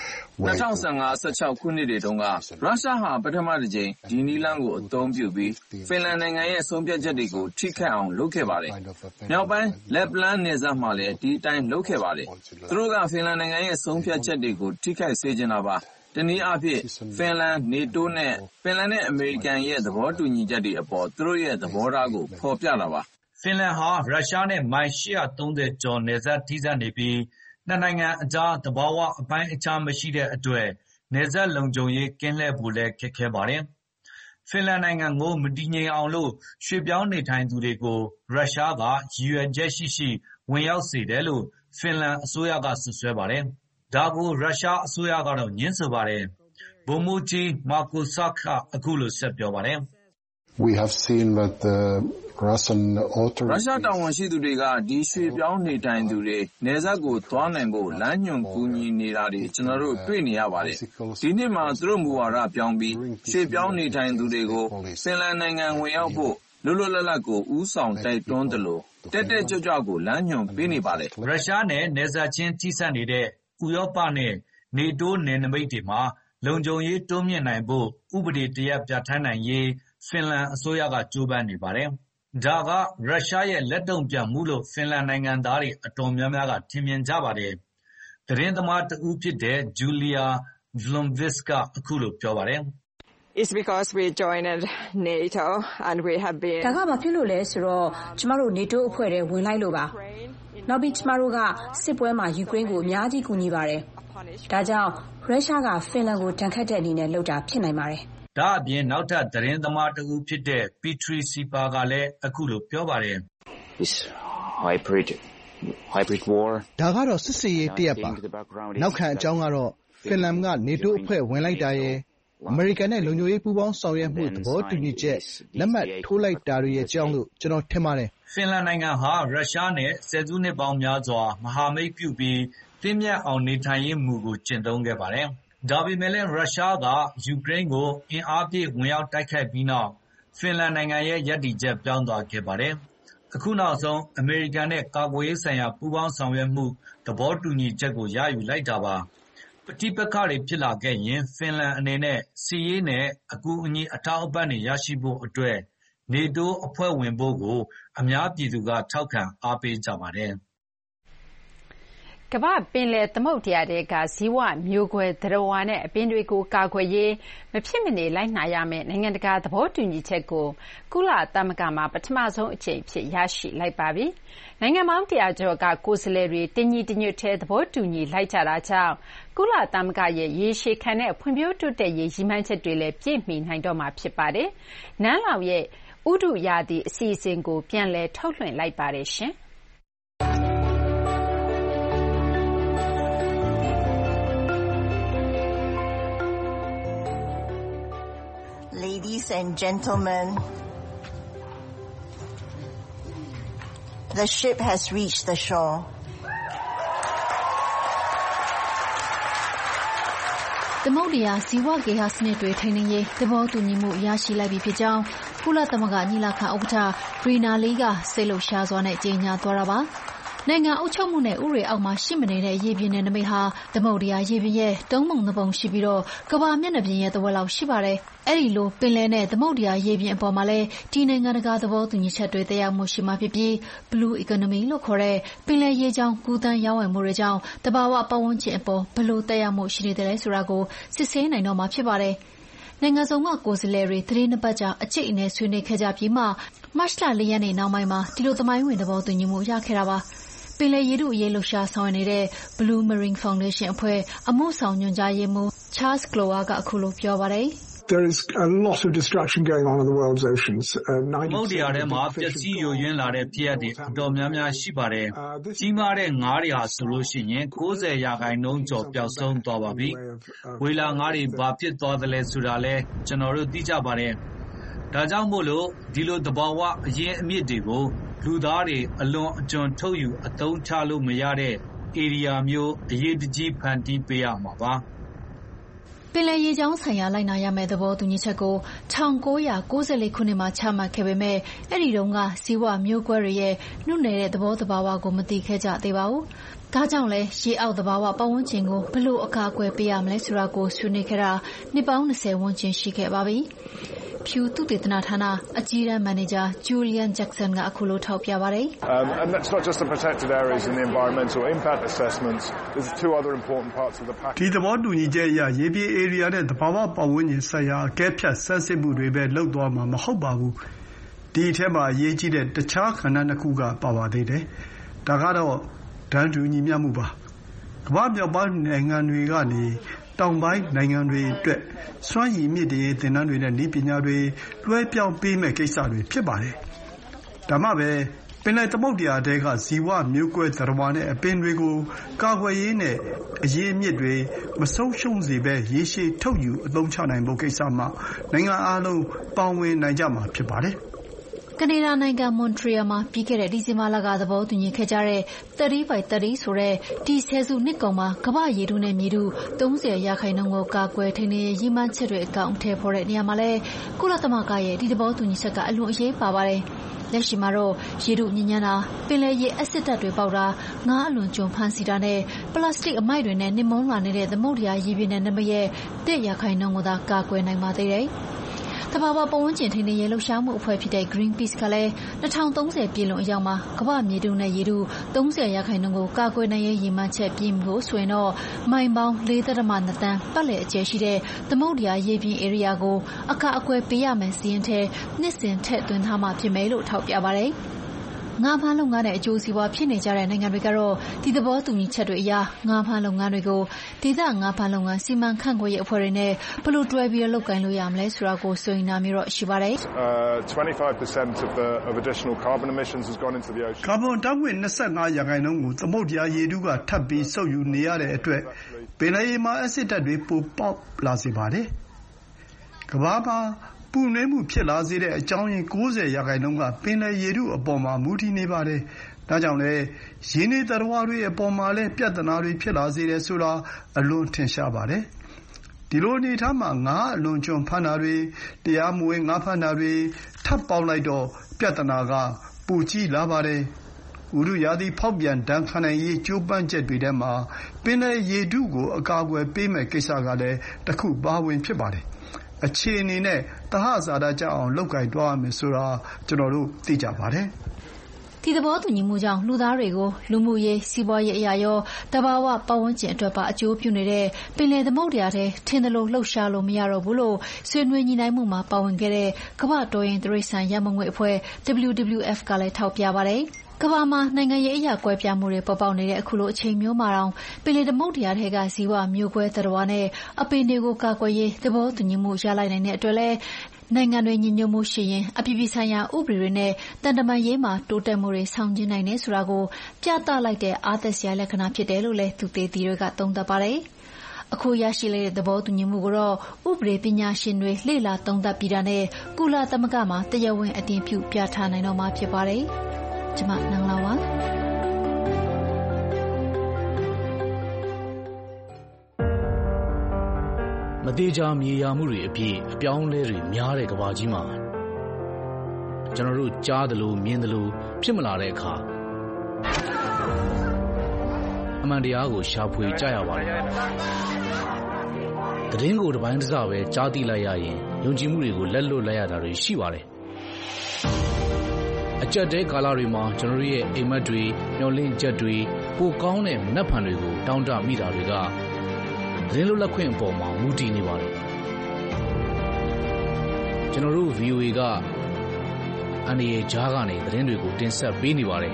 [SPEAKER 6] 2015-16 ခုနှစ်တွေတုန်းကရုရှားဟာပထမတစ်ကြိမ်ဒီနည်းလမ်းကိုအသုံးပြုပြီးဖင်လန်နိုင်ငံရဲ့ဆုံးဖြတ်ချက်တွေကိုထိခိုက်အောင်လုပ်ခဲ့ပါတယ်။မြောက်ပိုင်းလက်ပလန်းနယ်စပ်မှာလည်းဒီအတိုင်းလုပ်ခဲ့ပါတယ်။သူတို့ကဖင်လန်နိုင်ငံရဲ့ဆုံးဖြတ်ချက်တွေကိုထိခိုက်စေချင်တာပါ။တနည်းအားဖြင့်ဖင်လန်နေတိုးနဲ့ဖင်လန်နဲ့အမေရိကန်ရဲ့သဘောတူညီချက်တွေအပေါ်သူတို့ရဲ့သဘောထားကိုဖော်ပြတာပါ
[SPEAKER 12] ။ဖင်လန်ဟာရုရှားနဲ့မိုင်830ကျော်နယ်စပ်ထိစပ်နေပြီးနှစ်နိုင်ငံအကြားသဘာဝအပိုင်းအခြားမရှိတဲ့အတွက်နယ်စပ်လုံခြုံရေးကင်းလှည့်ဖို့လည်းခက်ခဲပါတယ်။ဖင်လန်နိုင်ငံကိုမတည်ငြိမ်အောင်လို့ရွှေ့ပြောင်းနေထိုင်သူတွေကိုရုရှားကရည်ရွယ်ချက်ရှိဝင်ရောက်စေတယ်လို့ဖင်လန်အစိုးရကစွပ်စွဲပါတယ်။ဒါကိုရုရှားအစိုးရကတော့ငြင်းဆိုပါတယ်။ဗိုလ်မှူးကြီး Marco Sack ကအခုလိုဆက်ပြောပါတယ်။
[SPEAKER 13] We have seen that the Russian authorities
[SPEAKER 6] ရုရှားတာဝန်ရှိသူတွေကဒီရွှေ့ပြောင်းနေထိုင်သူတွေနယ်စပ်ကိုသွားနိုင်ဖို့လမ်းညွှန်ကူညီနေတာတွေကျွန်တော်တို့တွေ့နေရပါတယ်။ဒီနှစ်မှာသူတို့မူဝါဒပြောင်းပြီးရွှေ့ပြောင်းနေထိုင်သူတွေကိုဖင်လန်နိုင်ငံဝင်ရောက်ဖို့လွတ်လွတ်လပ်လပ်ကိုဦးဆောင်တိုက်တွန်းတယ်လို့တက်ကြွကိုလမ်းညွှန်ပေးနေပါတယ်
[SPEAKER 12] ။ရုရှားနဲ့နယ်စပ်ချင်းထိစပ်နေတဲ့ဥရောပနဲ့နေတိုးနယ်နိမိတ်တွေမှာလုံခြုံရေးတိုးမြှင့်နိုင်ဖို့ဥပဒေတရပ်ပြဋ္ဌာန်းနိုင်ရေးဖင်လန်အစိုးရကကြိုးပမ်းနေပါတယ်။ဒါကရုရှားရဲ့လက်တုံ့ပြန်မှုလို့ဖင်လန်နိုင်ငံသားတွေအတော်များများကထင်မြင်ကြပါတယ်။သတင်းသမားတဦးဖြစ်တဲ့ Julia Blomqvist ကအခုလိုပြောပါတယ်။
[SPEAKER 14] It's because we joined NATO and we have been
[SPEAKER 15] ဒါကဘာဖြစ်လို့လဲဆိုတော့ကျမတို့ NATO အဖွဲ့ထဲဝင်လိုက်လို့ပါ။နောက်ပြီးကျမတို့ကစစ်ပွဲမှာယူကရိန်းကိုအများကြီးကူညီပါတယ်။ဒါကြောင့်ရုရှားကဖင်လန်ကိုတန်ခတ်တဲ့အနေနဲ့လုပ်တာဖြစ်နိုင်ပါတယ်
[SPEAKER 12] ။ဒါအပြင်နောက်ထပ်သတင်းသမားတဦးဖြစ်တဲ့ Petri Sipa ကလည်းအခုလိုပြောပါတယ်။
[SPEAKER 16] This hybrid war
[SPEAKER 4] ဒါကတော့စစ်ရေးတရပ်ပါ။နောက်ခံအကြောင်းကတော့ဖင်လန်က NATO အဖွဲ့ဝင်လိုက်တာရဲ့အမေရိကန်နဲ့လုံခြုံရေးပူးပေါင်းဆောင်ရွက်မှုသဘောတူညီချက်လက်မှတ်ထိုးလိုက်တာတွေရဲ့အကြောင်းလို့ကျွန်တော်ထင်ပါတယ်
[SPEAKER 12] ။ဖင်လန်နိုင်ငံဟာရုရှားနဲ့ဆယ်စုနှစ်ပေါင်းများစွာမဟာမိတ်ပြုပြီးသင့်မြတ်အောင်နေထိုင်ရေးမူကိုကျင့်သုံးခဲ့ပါတယ်။ဒါပေမဲ့လည်းရုရှားကယူကရိန်းကိုအင်အားပြည့်ဝင်ရောက်တိုက်ခိုက်ပြီးနောက်ဖင်လန်နိုင်ငံရဲ့ရပ်တည်ချက်ပြောင်းသွားခဲ့ပါတယ်။အခုနောက်ဆုံးအမေရိကန်နဲ့ကာကွယ်ရေးဆိုင်ရာပူးပေါင်းဆောင်ရွက်မှုသဘောတူညီချက်ကိုရယူလိုက်တာပါ။ပဋိပက္ခတွေဖြစ်လာခဲ့ရင်ဖင်လန်အနေနဲ့စစ်ရေးနဲ့အကူအညီအထောက်အပံ့တွေရရှိဖို့အတွက်နေတိုးအဖွဲ့ဝင်ဖို့ကိုအများပြည်သူကထောက်ခံအားပေးကြပါတယ်
[SPEAKER 2] ။ကမ္ဘာ့ပင်လယ်သမုဒ္ဒရာထဲကဇီဝမျိုးကွဲသတ္တဝါနဲ့အပင်တွေကိုကာကွယ်ရေးမဖြစ်မနေလိုက်နာရမယ့်နိုင်ငံတကာသဘောတူညီချက်ကိုကုလသမဂ္ဂမှာပထမဆုံးအကြိမ်အဖြစ်ရရှိလိုက်ပါပြီ။နိုင်ငံပေါင်း100ကျော်ကကိုယ်စားလှယ်တွေတညီတညွတ်တည်းသဘောတူညီလိုက်ကြတာကြောင့်ကုလသမဂ္ဂရဲ့ရေရှည်ခံတဲ့ဖွံ့ဖြိုးတိုးတက်ရေးရည်မှန်းချက်တွေလည်းပြည့်မီနိုင်တော့မှာဖြစ်ပါတယ်။နန်းလောင်ရဲ့ဥတုရာသီအစီအစဉ်ကိုပြန်လည်ထုတ်လွှင့်လိုက်ပါတယ်ရှင်။
[SPEAKER 17] Ladies and gentlemen, the ship has reached the shore.
[SPEAKER 18] သမုဒ္ဒရာဇီဝဂေဟစနစ်တွေထိန်းသိမ်းရေးသဘောတူညီမှုရရှိလိုက်ပြီဖြစ်ကြောင်းကုလသမဂ္ဂညီလာခံဥက္ကဋ္ဌ Rina Lee ကစိတ်လှုပ်ရှားစွာနဲ့ကြေညာသွားတာပါ။နိုင်ငံအုပ်ချုပ်မှုနဲ့ဥပဒေအောက်မှာရှိမနေတဲ့ရေပြင်နယ်နိမိတ်ဟာသမုဒ္ဒရာရေပြင်ရဲ့3 ပုံ 2 ပုံရှိပြီးကမ္ဘာမျက်နှာပြင်ရဲ့တဝက်လောက်ရှိပါတယ်။အဲဒီလိုပင်လယ်နဲ့သမုဒ္ဒရာရေပြင်အပေါ်မှာလည်းဒီနိုင်ငံတကာသဘောတူညီချက်တွေသက်ရောက်မှုရှိမှာဖြစ်ပြီး Blue Economy လို့ခေါ်တဲ့ပင်လယ်ရေကြောင်းကူးသန်းရောင်းဝယ်မှုတွေကြောင့်သဘာဝပတ်ဝန်းကျင်အပေါ်ဘယ်လိုသက်ရောက်မှုရှိနေတယ်ဆိုတာကိုစစ်ဆေးနိုင်တော့မှာဖြစ်ပါတယ်။နိုင်ငံစုံကကိုယ်စားလှယ်တွေသတင်းနှစ်ပတ်ကြာအကျိတ်အနယ်ဆွေးနွေးခဲ့ကြပြီးမှမတ်လ 4 ရက်နေ့နောက်ပိုင်းမှာဒီလိုသမိုင်းဝင်သဘောတူညီမှုရခဲ့တာပါ။ပင်လယ်ရေထုအရေးလှုပ်ရှားဆောင်ရွက်နေတဲ့ Blue Marine Foundation အဖွဲ့အမှုဆောင်ညွှန်ကြားရေးမှူး Charles Glower ကအခုလိုပြောပါတယ်။
[SPEAKER 19] There is a lot of destruction going on in the world's oceans.
[SPEAKER 12] သမုဒ္ဒရာထဲမှာပျက်စီးယိုယွင်းလာတဲ့ဖြစ်ရပ်တွေအတော်များများရှိပါတယ်။ကြီးမားတဲ့ငါးတွေဟာဆိုလို့ရှိရင်90%ကျော်ပျောက်ဆုံးသွားပါပြီ။ဝေလာငါးတွေဘာဖြစ်သွားသလဲဆိုတာလဲကျွန်တော်တို့သိကြပါတယ်။ဒါကြောင့်မို့လို့ဒီလိုသဘာဝအရင်းအမြစ်တွေကိုလူသားတွေအလွန်အကျွံထုတ်ယူအသုံးချလို့မရတဲ့ဧရိယာမျိုးအရေးတကြီးဖန်တီးပေးရမှာပါ။
[SPEAKER 18] ပင်လယ်ရေကြောင်းဆိုင်ရာလိုက်နာရမယ့်သဘောတူညီချက်ကို1994ခုနှစ်မှာချမှတ်ခဲ့ပေမဲ့အဲ့ဒီတုန်းကဇီဝမျိုးကွဲတွေရဲ့နှုတ်နယ်တဲ့သဘောတဘာဝကိုမသိခဲ့ကြသေးပါဘူး။ဒါကြောင့်လဲရေအောက်သဘာဝပတ်ဝန်းကျင်ကိုဘယ်လိုအကာအကွယ်ပေးရမလဲဆိုတာကိုဆွေးနွေးခဲ့တာနှစ်ပေါင်း20ဝန်းကျင်ရှိခဲ့ပါပြီ။ Pew သုတေသနဌာနအကြီးတန်းမန်နေဂျာ Julian Jackson ကအခုလိုထောက်ပြပါတယ်။
[SPEAKER 16] And that's not just the protected areas in the environmental impact assessments. There's two other important parts of the package.
[SPEAKER 20] ဒီသဘောတူညီချက်အရရေပြင် area နဲ့သဘာဝပတ်ဝန်းကျင်ဆိုင်ရာအကဲဖြတ်ဆန်းစစ်မှုတွေပဲလုပ်သွားမှာမဟုတ်ပါဘူး။ဒီအထက်မှာအရေးကြီးတဲ့တခြားခန္ဓာနှစ်ခုကပါပါသေးတယ်။ဒါကတော့တန်းတူညီမျှမှုပါ။ကမ္ဘာမြောက်ပိုင်းနိုင်ငံတွေကနေတောင်ပိုင်းနိုင်ငံတွေအတွက်စွမ်းရည်မြင့်တင်ရေးသင်တန်းတွေနဲ့နည်းပညာတွေလွှဲပြောင်းပေးမဲ့ကိစ္စတွေဖြစ်ပါတယ်။ဒါမှပဲပင်လယ်သမုဒ္ဒရာထဲကဇီဝမျိုးကွဲသတ္တဝါနဲ့အပင်တွေကိုကာကွယ်ရေးနဲ့အရင်းအမြစ်တွေမဆုံးရှုံးစေဘဲရေရှည်ထုတ်ယူအသုံးချနိုင်ဖို့ကိစ္စမှာနိုင်ငံအားလုံးပါဝင်နိုင်ကြမှာဖြစ်ပါတယ်။
[SPEAKER 18] ကနေဒါနိုင်ငံမွန်ထရီယယ်မှာပြီးခဲ့တဲ့ဒီဇင်ဘာလကသဘောတူညီခဲ့ကြတဲ့30 by 30ဆိုတဲ့ဒီဆယ်စုနှစ်ကုန်မှာကမ္ဘာရေထုနဲ့မြေထု30%ကိုကာကွယ်ထိန်းသိမ်းရေးရည်မှန်းချက်တွေအကောင်အထည်ဖော်တဲ့နေရာမှာလဲကုလသမဂ္ဂရဲ့ဒီသဘောတူညီချက်ကအလွန်အရေးပါပါတယ်။လက်ရှိမှာတော့ရေထုညဉ့်ညမ်းတာပင်လယ်ရေအက်ဆစ်ဓာတ်တွေပေါက်တာငါးအလွန်ကျွံဖမ်းဆီးတာနဲ့ပလတ်စတစ်အမိုက်တွေနဲ့နှိမ့်မုန်းလာနေတဲ့သမုဒ္ဒရာရေပြင်နဲ့နမရဲ့1%ကိုသာကာကွယ်နိုင်ပါသေးတယ်။သဘာဝပတ်ဝန်းကျင်ထိန်းသိမ်းရေးလှုပ်ရှားမှုအဖွဲ့ဖြစ်တဲ့ Greenpeace ကလည်း2030ပြည်လွန်အရောက်မှာကမ္ဘာမြေထုနဲ့ရေထု30%ကိုကာကွယ်နိုင်ရေးရည်မှန်းချက်ပြည့်မီဖို့ဆိုရင်တော့မိုင်ပေါင်း4.2 သန်းပတ်လည်အကျယ်ရှိတဲ့သမုဒ္ဒရာရေပြင် area ကိုအကာအကွယ်ပေးရမယ်စီးရင်ထဲနှစ်စဉ်ထည့်သွင်းထားမှဖြစ်မယ်လို့ထောက်ပြပါတယ်။ငါးဖမ်းလုပ်ငန်းနဲ့အကျိုးစီးပွားဖြစ်နေကြတဲ့နိုင်ငံတွေကတော့ဒီသဘောတူညီချက်တွေအရငါးဖမ်းလုပ်ငန်းတွေကိုဒေသငါးဖမ်းလုပ်ငန်းစီမံခန့်ခွဲရေးအဖွဲ့တွေနဲ့ဘယ်လိုတွဲပြီးလုပ်ကိုင်လို့ရမလဲဆိုတာကိုဆွေးနွေးနာမျိုးတော့ရှိပါတယ်။
[SPEAKER 16] 25% of additional carbon emissions has gone into the ocean.
[SPEAKER 20] ကာဗွန်ဓာတ်ငွေ့25%ကိုသမုဒ္ဒရာရေထုကထပ်ပြီးစုပ်ယူနေရတဲ့အတွက်ပင်လယ်ရေမှာအက်ဆစ်ဓာတ်တွေပိုပေါက်လာစေပါတယ်။ကမ္ဘာမှာပူနွေးမှုဖြစ်လာစေတဲ့အကြောင်းရင်း90%ကပင်လယ်ရေထုအပေါ်မှာမူတည်နေပါတယ်။ဒါကြောင့်လဲရေနေသတ္တဝါတွေအပေါ်မှာလည်းပြဿနာတွေဖြစ်လာစေတယ်ဆိုတာအလွန်ထင်ရှားပါတယ်။ဒီလိုအနေအထားမှာငါးအလွန်ကျွံဖမ်းတာတွေတရားမဝင်ငါးဖမ်းတာတွေထပ်ပေါက်လိုက်တော့ပြဿနာကပိုကြီးလာပါတယ်။ဥတုရာသီဖောက်ပြန်ဒဏ်ခံနိုင်ရေးကြိုးပမ်းချက်တွေထဲမှာပင်လယ်ရေထုကိုအကာအကွယ်ပေးမဲ့ကိစ္စကလည်းတစ်ခုပါဝင်ဖြစ်ပါတယ်။အခြေအနေနဲ့သဟဇာတကျအောင်လုပ်ကိုင်သွားရမယ်ဆိုတာကျွန်တော်တို့သိကြပါတယ်
[SPEAKER 18] ။ဒီသဘောတူညီမှုကြောင့်လူသားတွေကိုလူမှုရေးစီးပွားရေးအရာရောတဘာဝပတ်ဝန်းကျင်အတွက်ပါအကျိုးပြုနေတဲ့ပင်လယ်သမုဒ္ဒရာထဲထင်သလိုလှုပ်ရှားလို့မရတော့ဘူးလို့ဆွေးနွေးညီနိုင်မှုမှာပါဝင်ခဲ့တဲ့ကမ္ဘာတော်ရင်တိရစ္ဆာန်ရန်ပုံငွေအဖွဲ့ WWF ကလည်းထောက်ပြပါတယ်။ကမ္ဘာမှာနိုင်ငံရေးအရာကွဲပြားမှုတွေပေါ်ပေါက်နေတဲ့အခုလိုအချိန်မျိုးမှာတောင်ပင်လယ်သမုဒ္ဒရာထဲကဇီဝမျိုးကွဲသတ္တဝါနဲ့အပင်တွေကိုကာကွယ်ရေးသဘောတူညီမှုရလိုက်နိုင်တဲ့အတွက်လည်းနိုင်ငံတွေညီညွတ်မှုရှိရင်အပြည်ပြည်ဆိုင်ရာဥပဒေတွေနဲ့တန်တမာရေးမှာတိုးတက်မှုတွေဆောင်ကျဉ်နိုင်တယ်ဆိုတာကိုပြသလိုက်တဲ့အားသက်စရာလက္ခဏာဖြစ်တယ်လို့လည်းသူသေးသေးတွေကသုံးသပ်ပါတယ်။အခုရရှိလိုက်တဲ့သဘောတူညီမှုကိုတော့ဥပဒေပညာရှင်တွေလေ့လာသုံးသပ်ပြီးတာနဲ့ကုလသမဂ္ဂမှာတရားဝင်အတည်ပြုပြဌာန်းနိုင်တော့မှာဖြစ်ပါတယ်။ကျမနန်းလာပါ
[SPEAKER 3] မသေးချာမြေယာမှုတွေအပြည့်အပြောင်းလဲတွေများတဲ့ကမ္ဘာကြီးမှာကျွန်တော်တို့ကြားသလိုမြင်သလိုဖြစ်မလာတဲ့အခါအမှန်တရားကိုရှာဖွေကြရပါတယ်။သတင်းကိုတစ်ပိုင်းတစ်စပဲကြားသိလိုက်ရရင်ယုံကြည်မှုတွေကိုလက်လွတ်လိုက်ရတာတွေရှိပါတယ်။အကြက်တဲကာလတွေမှာကျွန်တော်တို့ရဲ့အိမ်မက်တွေမျောလင့်ချက်တွေပိုကောင်းတဲ့မနှက်ဖန်တွေကိုတောင်းတမိတာတွေကသတင်းလွတ်လပ်ခွင့်အပေါ်မှာမူတည်နေပါတယ်ကျွန်တော်တို့ VOA ကအန်ဒီရဲ့ဂျားကနေသတင်းတွေကိုတင်ဆက်ပေးနေပါတယ်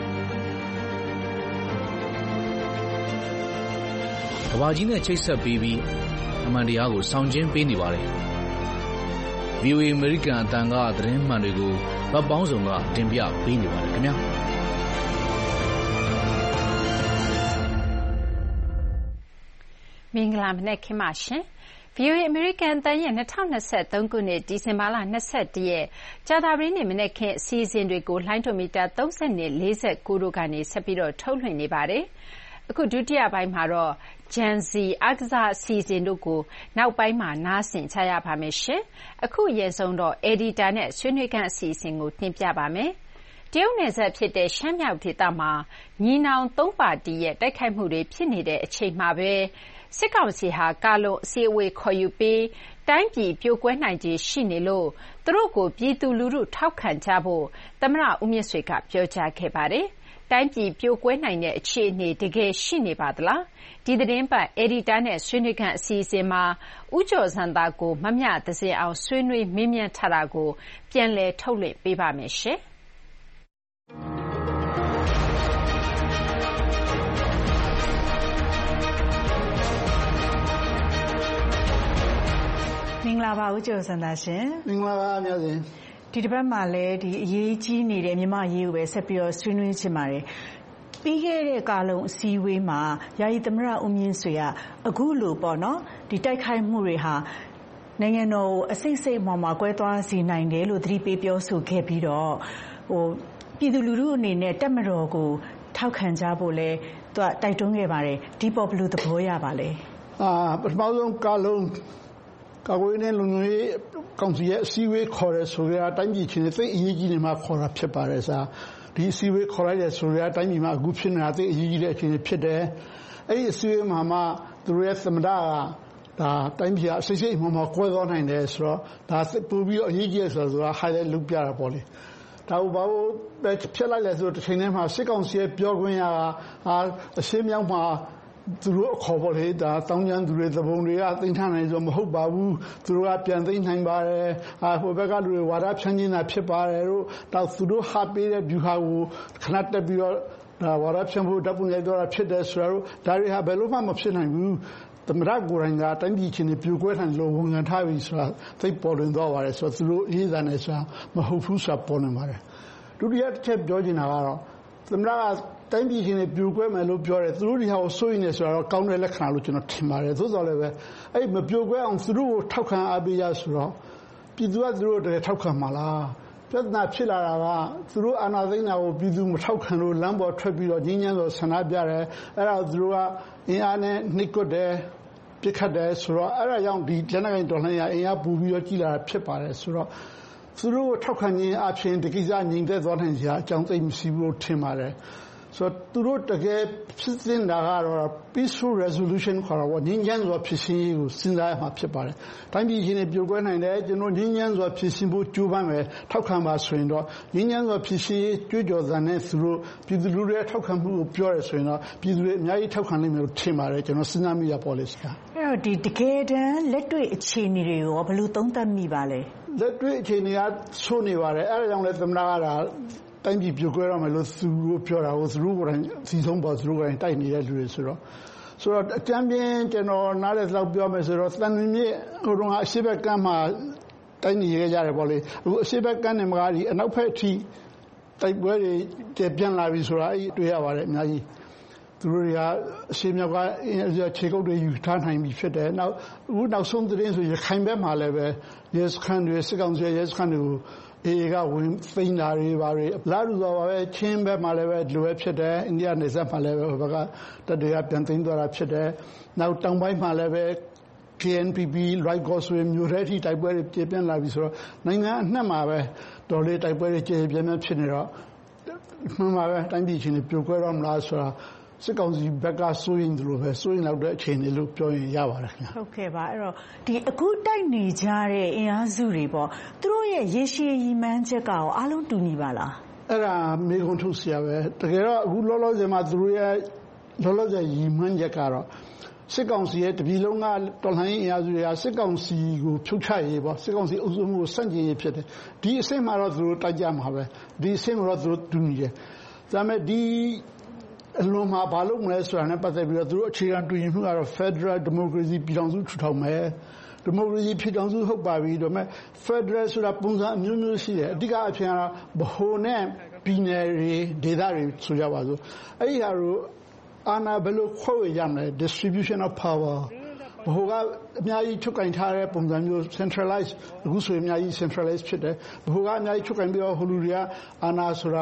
[SPEAKER 3] ကဘာကြီးနဲ့ချိတ်ဆက်ပေးပြီးအမှန်တရားကိုဆောင်ကျဉ်ပေးနေပါတယ် VOA American အတန်ကသတင်းမှန်တွေကိုဗတ်ပေါင်းစုံကတင်ပြပေးနေပါတယ်ခင်ဗျာ
[SPEAKER 2] မင်္ဂလာမနက်ခင်းပါရှင် VOA American တန်ရဲ့2023ခုနှစ်ဒီဇင်ဘာလ21ရက်ကြာသပတေးနေ့မနက်ခင်းအစီအစဉ်တွေကိုလိုင်းဒိုမီတာ30နဲ့49တို့ကနေဆက်ပြီးတော့ထုတ်လွှင့်နေပါတယ်အခုဒုတိယပိုင်းမှာတော့ Gen Z အားကစားအစီအစဉ်တို့ကိုနောက်ပိုင်းမှာနားဆင်ကြရပါမယ်ရှင်။အခုအရင်ဆုံးတော့ Editor နဲ့ဆွေးနွေးခန်းအစီအစဉ်ကိုတင်ပြပါမယ်။တရုတ်နယ်စပ်ဖြစ်တဲ့ရှမ်းမြောက်ဒေသမှာညီနောင်3ပါတီရဲ့တိုက်ခိုက်မှုတွေဖြစ်နေတဲ့အချိန်မှာပဲစစ်ကောင်စီဟာကာလုံအစည်းအဝေးခေါ်ယူပြီးတိုင်းပြည်ပြိုကွဲနိုင်ခြေရှိနေလို့သူတို့ကိုပြည်သူလူထုထောက်ခံကြဖို့သမ္မတဦးမြင့်ဆွေကပြောကြားခဲ့ပါတယ်။တိုင်းပြည်ပြိုကွဲနိုင်တဲ့အခြေအနေတကယ်ရှိနေပါသလား။ဒီသတင်းပတ် Editor နဲ့ဆွေးနွေးခန်းအစီအစဉ်မှာဦးကျော်ဇံသာကိုမမြသဇင်အောင်ဆွေးနွေးမေးမြန်းထားတာကိုပြန်လည်ထုတ်လွှင့်ပေးပါမယ်ရှင်။
[SPEAKER 21] မင်္ဂလာပါဦးကျော်စံသာရှင်
[SPEAKER 20] မင်္ဂလာပါအများကြီး
[SPEAKER 21] ဒီတစ်ပတ်မှာလည်းဒီအရေးကြီးနေတဲ့မြန်မာအရေးကိုပဲဆက်ပြီးတော့ဆွေးနွေးချင်ပါတယ်ပြီးခဲ့တဲ့ကာလုံအစည်းအဝေးမှာယာယီသမ္မတဦးမြင့်ဆွေကအခုလိုပေါ့နော်ဒီတိုက်ခိုက်မှုတွေဟာနိုင်ငံတော်ကိုအစိတ်စိတ်မှကွဲသွားစေနိုင်တယ်လို့သတိပေးပြောဆိုခဲ့ပြီးတော့ပြည်သူလူထုအနေနဲ့တပ်မတော်ကိုထောက်ခံကြဖို့လဲသူကတိုက်တွန်းခဲ့ပါတယ်ဒီပေါ်ဘယ်လိုသဘောရပါလဲ
[SPEAKER 20] ပထမဆုံးကာလုံကာကွယ်ရေးလုံခြုံရေးကောင်စီရဲ့အစည်းအဝေးခေါ်တယ်ဆိုကြတာတိုင်းပြည်ချင်းသိအရေးကြီးနေမှာခေါ်တာဖြစ်ပါတယ်ဒီအစည်းအဝေးခေါ်လိုက်တယ်ဆိုကြတာတိုင်းပြည်မှာအခုဖြစ်နေတာသိအရေးကြီးတဲ့အခြေအနေဖြစ်တယ်အဲ့ဒီအစည်းအဝေးမှာမှသူတို့ရဲ့သမ္မတကဒါတိုင်းပြည်ကအစိတ်စိတ်မှကွဲသွားနိုင်တယ်ဆိုတော့ဒါပို့ပြီးအရေးကြီးရဆိုတော့ highlight လုပ်ပြတာပေါ့လေဒါကိုဘာလို့ဖြစ်လိုက်လဲဆိုတော့တစ်ချိန်တည်းမှာစစ်ကောင်စီရဲ့ပြောခွင့်ရကအရှင်းမြောက်မှာသူတို့အခေါ်ပေါ်လေဒါတောင်းကျမ်းသူတွေသဘုံတွေကသိမ်းထားနိုင်ဆိုမဟုတ်ပါဘူးသူတို့ကပြန်သိမ်းနိုင်ပါတယ်ဟိုဘက်ကလူတွေဝါဒဖြန့်နေတာဖြစ်ပါတယ်တို့တော့သူတို့ဟာပေးတဲ့ view ဟာကိုခဏတက်ပြီးတော့ဒါဝါဒဖြန့်ဖို့တပ်ပုံရိုက်တော့ဖြစ်တယ်ဆိုတော့ဒါတွေဟာဘယ်လို့မှမဖြစ်နိုင်ဘူးသမရကိုယ်တိုင်ကတိုင်းပြည်ချင်းပြိုကွဲထိုင်လို့ဝန်ခံထားပြီဆိုတာသိပေါ်လွင်သွားပါတယ်ဆိုတော့သူတို့အေးစားနေဆိုတာမဟုတ်ဘူးဆိုတာပေါ်နေပါတယ်ဒုတိယတစ်ချက်ပြောချင်တာကတော့သမရကတိုင်းပြည်ချင်းပြိုကွဲမယ်လို့ပြောတယ်သူတို့ဒီဟာကိုစိုးရိမ်နေဆိုတော့ကောင်းတဲ့လက္ခဏာလို့ကျွန်တော်ထင်ပါတယ်သို့တော်လည်းပဲအဲ့မပြိုကွဲအောင်သူတို့ကိုထောက်ခံအားပေးရဆိုတော့ပြည်သူကသူတို့တည်းထောက်ခံမှာလားပြဿနာဖြစ်လာတာကသူတို့အာဏာသိမ်းတာကိုပြည်သူမထောက်ခံလို့လမ်းပေါ်ထွက်ပြီးတော့ငြင်းငြင်းဆိုဆန္ဒပြတယ်အဲ့ဒါသူတို့ကအင်အားနဲ့နှိပ်ကွက်တယ်ပြစ်ခတ်တယ်ဆိုတော့အဲ့ဒါကြောင့်ဒီလက်နက်ကိုင်တော်လှန်ရေးအင်အားပူပြီးတော့ကြီးလာတာဖြစ်ပါတယ်ဆိုတော့သူတို့ကိုထောက်ခံခြင်းအပြင်ဒီကိစ္စငြိမ်သက်သွားနိုင်စရာအကြောင်းသိမရှိဘူးလို့ထင်ပါတယ်ဆိုတော့သူတို့တကယ်ဖြစ်နေတာကတော့ peaceful resolution ခေါ်တာပေါ့ငြိမ်းချမ်းစွာဖြစ်ရှင်းရေးကိုစဉ်းစားရမှာဖြစ်ပါတယ်။တိုင်းပြည်ချင်းပြိုကွဲနိုင်တယ်ကျွန်တော်ငြိမ်းချမ်းစွာဖြစ်ရှင်းဖို့ကြိုးပမ်းမယ်ထောက်ခံပါဆိုရင်တော့ငြိမ်းချမ်းစွာဖြစ်ရှင်းရေးကြွေးကြော်သံနဲ့သူတို့ပြည်သူလူထုရဲ့ထောက်ခံမှုကိုပြောရဆိုရင်တော့ပြည်သူတွေအများကြီးထောက်ခံနိုင်မယ်လို့ထင်ပါတယ်ကျွန်တော်စဉ်းစားမိရပေါ်လေစကား
[SPEAKER 21] ။အဲ့တော့ဒီတကယ်တမ်းလက်တွေ့အခြေအနေတွေရောဘယ်လိုသုံးသပ်မိပါလဲ
[SPEAKER 20] ။လက်တွေ့အခြေအနေကဆိုးနေပါတယ်အဲ့ဒါကြောင့်လည်းသမ္မတကတိုင်းပြည်ပြိုကွဲရမယ်လို့သူတို့ပြောတာကိုသူတို့ကိုယ်တိုင်စီဆုံးပေါ်သူတို့ကိုယ်တိုင်တိုက်နေတဲ့လူတွေဆိုတော့အကြမ်းပြင်းကျွန်တော်နားလည်လောက်ပြောမယ်ဆိုတော့တန်မြင့်မြင့်ဟိုတုန်းကအရှိဘက်ကမ်းမှာတိုက်နေရကြတယ်ပေါ့လေအခုအရှိဘက်ကမ်းနဲ့မကားဒီအနောက်ဘက်အထိတိုက်ပွဲတွေပြန်လာပြီဆိုတာအဲ့တွေ့ရပါတယ်အများကြီးသူတို့တွေကအရှိမြောက်ကခြေကုပ်တွေယူထားနိုင်ပြီဖြစ်တယ်နောက်အခုနောက်ဆုံးသတင်းဆိုရခိုင်ဘက်မှာလည်းပဲရဲစခန်းတွေစစ်ကောင်စီရဲစခန်းတွေကိုအေကဝင်သိမ်းတာတွေပါတွေလာလူတော်ပါပဲချင်းဘက်မှာလည်းပဲလူပဲဖြစ်တယ်အိန္ဒိယနယ်စပ်မှာလည်းပဲဟိုဘက်ကတပ်တွေကပြန်သိမ်းသွားတာဖြစ်တယ်နောက်တောင်ပိုင်းမှာလည်းပဲ KNPP right gospel မျိုးတွေထိတိုက်ပွဲတွေပြင်းလာပြီဆိုတော့နိုင်ငံအနှံ့မှာပဲတော်လေးတိုက်ပွဲတွေကျေပြင်းပြင်းဖြစ်နေတော့မှန်ပါပဲတိုင်းပြည်ချင်းပြိုကွဲတော့မလားဆိုတာစစ်ကောင်စီဘက်ကစိုးရင်တို့ပဲစိုးရင်လောက်တဲ့အခြေအနေလို့ပြောရင်ရပါတယ်ခင်ဗျာ
[SPEAKER 21] ဟုတ်ကဲ့ပါအဲ့တော့ဒီအခုတိုက်နေကြတဲ့အင်အားစုတွေပေါ့သူတို့ရဲ့ရေရှည်ရည်မှန်းချက်ကရောအားလုံးတူညီပါလား
[SPEAKER 20] အဲ့ဒါမေခွန်းထုတ်ဆရာပဲတကယ်တော့အခုလောလောဆယ်မှာသူတို့ရဲ့လောလောဆယ်ရည်မှန်းချက်ကတော့စစ်ကောင်စီရဲ့တပြည်လုံးကတော်လှန်ရေးအင်အားစုတွေကစစ်ကောင်စီကိုဖြုတ်ချရေးပေါ့စစ်ကောင်စီအုပ်စုမှုကိုစန့်ကျင်ရေးဖြစ်တယ်ဒီအဆင့်မှာတော့သူတို့တိုက်ကြမှာပဲဒီအဆင့်မှာတော့သူတို့တူညီတယ်ဒါပေမဲ့ဒီအလုံးမှာဘာလို့မလဲဆိုတာနဲ့ပတ်သက်ပြီးတော့သူတို့အခြေခံတူညီမှုကတော့ Federal Democracy ပြည်ထောင်စုထူထောင်မယ်ဒီမိုကရေစီပြည်ထောင်စုဟုတ်ပါပြီဒါပေမဲ့ Federal ဆိုတာပုံစံအမျိုးမျိုးရှိတယ်အဓိကအဖြစ်ကတော့ဗဟိုနဲ့ပြည်နယ်တွေဒေသတွေဆိုကြပါစို့အဲ့ဒီဟာတို့အာဏာဘယ်လိုခွဲဝေရမလဲ distribution of power ဗဟိုကအများကြီးချုပ်ကင်ထားတဲ့ပုံစံမျိုး centralize အခုဆိုရင်အများကြီး centralize ဖြစ်တယ်ဗဟိုကအများကြီးချုပ်ကင်ပြီးတော့ဟိုလူတွေကအာဏာဆိုတာ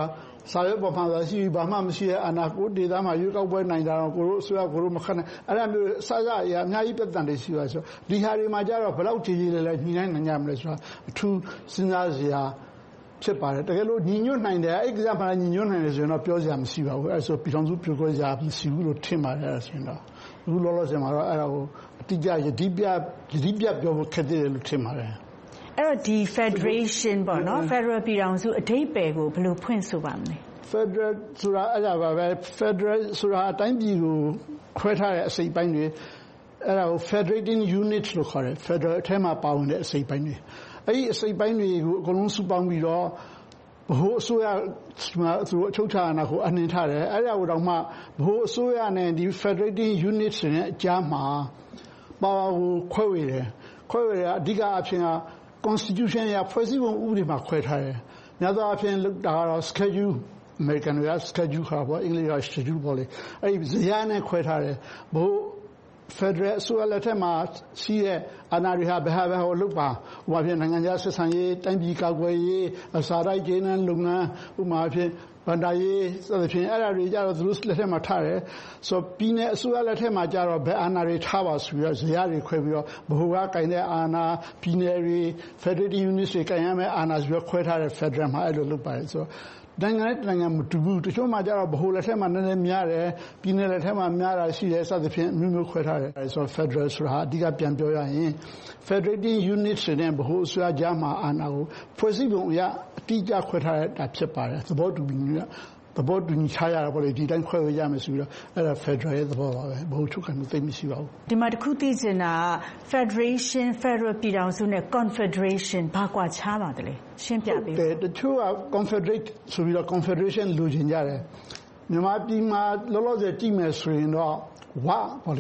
[SPEAKER 20] စာရွက်ပေါ်မှာသာရှိပြီးဘာမှမရှိတဲ့အာဏာကိုဒေသမှာရွေးကောက်ပွဲနိုင်တာတော့ကိုတို့အစိုးရကိုတို့မခန့်နိုင်အဲ့ဒါမျိုးစစအရာအများကြီးပြဿနာတွေရှိပါဆိုဒီဟာတွေမှာကြတော့ဘယ်လောက်ကြီးကြီးလဲညှိနှိုင်းနိုင်ကြမလဲဆိုတာအထူးစဉ်းစားစရာဖြစ်ပါတယ်တကယ်လို့ညီညွတ်နိုင်တယ်အဲ့ဒီကမှညီညွတ်နိုင်တယ်ဆိုရင်တော့ပြောစရာမရှိပါဘူးအဲ့ဆိုပြည်ထောင်စုပြောကြရာမရှိဘူးလို့ထင်ပါတယ်အဲ့ဆိုရင်တော့အခုလောလောဆယ်မှာတော့အဲ့ဒါကိုအတိအကျယတိပြပြောဖို့ခက်သေးတယ်လို့ထင်ပါတယ်
[SPEAKER 21] အဲ့တော့ဒီ Federation ပေါ့နော် Federal ပြည်ထောင်စုအဓိပ္ပာယ်ကိုဘယ်လိုဖွင့်ဆိုပါမလဲ
[SPEAKER 20] Federal ဆိုတာအဲ့ဒါပါပဲ Federal ဆိုတာအတိုင်းပြည်ကိုခွဲထားတဲ့အစိပ်ပိုင်းတွေအဲ့ဒါကို Federating Unit လို့ခေါ်တယ် Federal အထက်မှာပါဝင်တဲ့အစိပ်ပိုင်းတွေအဲ့ဒီအစိပ်ပိုင်းတွေကိုအကုန်လုံးစုပေါင်းပြီးတော့ဗဟိုအစိုးရသူတို့အချုပ်ချာအာဏာကိုအနှင်ထားတယ်အဲ့ဒါကိုတော့မှဗဟိုအစိုးရနဲ့ဒီ Federating Unit တွေနဲ့အကြားမှာပါဝါကိုခွဲဝေတယ်အဓိကအဖြစ်က Constitution ရဖွဲ့စည်းပုံဥပဒေမှာခွဲထားတယ်များသောအားဖြင့်လောက်တာကတော့ schedule American တွေက schedule ခါပေါ့အင်္ဂလိပ်က schedule ပေါ့လေအဲ့ဒီဇယားနဲ့ခွဲထားတယ်ဘို့ Federal ဆိုရလက်ထက်မှာရှိတဲ့အာဏာတွေဟာဘယ်ဟောလုပ်ပါဥပမာဖြင့်နိုင်ငံခြားဆက်ဆံရေးတိုင်းပြည်ကာကွယ်ရေးအစာတိုက်ကျေးနန်းလုပ်ငန်းဥပမာဖြင့်ဗန္ဒာရေးစသဖြင့်အဲ့ဒါတွေကြတော့သူတို့လက်ထက်မှာထားတယ်ဆိုပြည်နယ်အစိုးရလက်ထက်မှာကြတော့ဘယ်အာဏာတွေထားပါဆိုပြီးတော့ဇယားတွေခွဲပြီးတော့ဗဟိုကကင်တဲ့အာဏာပြည်နယ်တွေ Federal Unit တွေကင်ရမယ့်အာဏာဆိုပြီးခွဲထားတဲ့ Federal မှာအဲ့လိုလုပ်ပါတယ်ဆိုတော့နိုင်ငံမတူဘူးတချို့မှကျတော့ဗဟိုလက်ထက်မှာနည်းနည်းများတယ်ပြည်နယ်လက်ထက်မှာများတာရှိတယ်စသဖြင့်မျိုးခွဲထားတယ်ဆိုတော့ Federal ဆိုတာအဓိကပြန်ပြောရရင် Federating Unit တွေနဲ့ဗဟိုအစိုးရကြားမှာအာဏာကိုဖွဲ့စည်းပုံအရအတိအကျခွဲထားတာဖြစ်ပါတယ်သဘောတူညီချရတာပေါ့လေဒီတိုင်းခွဲဝေရမယ်ဆိုပြီးတော့အဲ့ဒါ Federal ရဲ့သဘောပါပဲဗဟိုချုပ်ခံမှုသိမရှိပါဘူး
[SPEAKER 21] ဒီမှာတစ်ခုသိချင်တာ Federation Federal ပြည်ထောင်စုနဲ့ Confederation ဘာကွာခြားပါသလဲရှင်းပြပေးပါ
[SPEAKER 20] တချို့က Confederate ဆိုပြီးတော့ Confederation လိုချင်ကြတယ်မြန်မာပြည်မှာလောလောဆယ်ကြည့်မယ်ဆိုရင်တော့ဝပေါ့လေ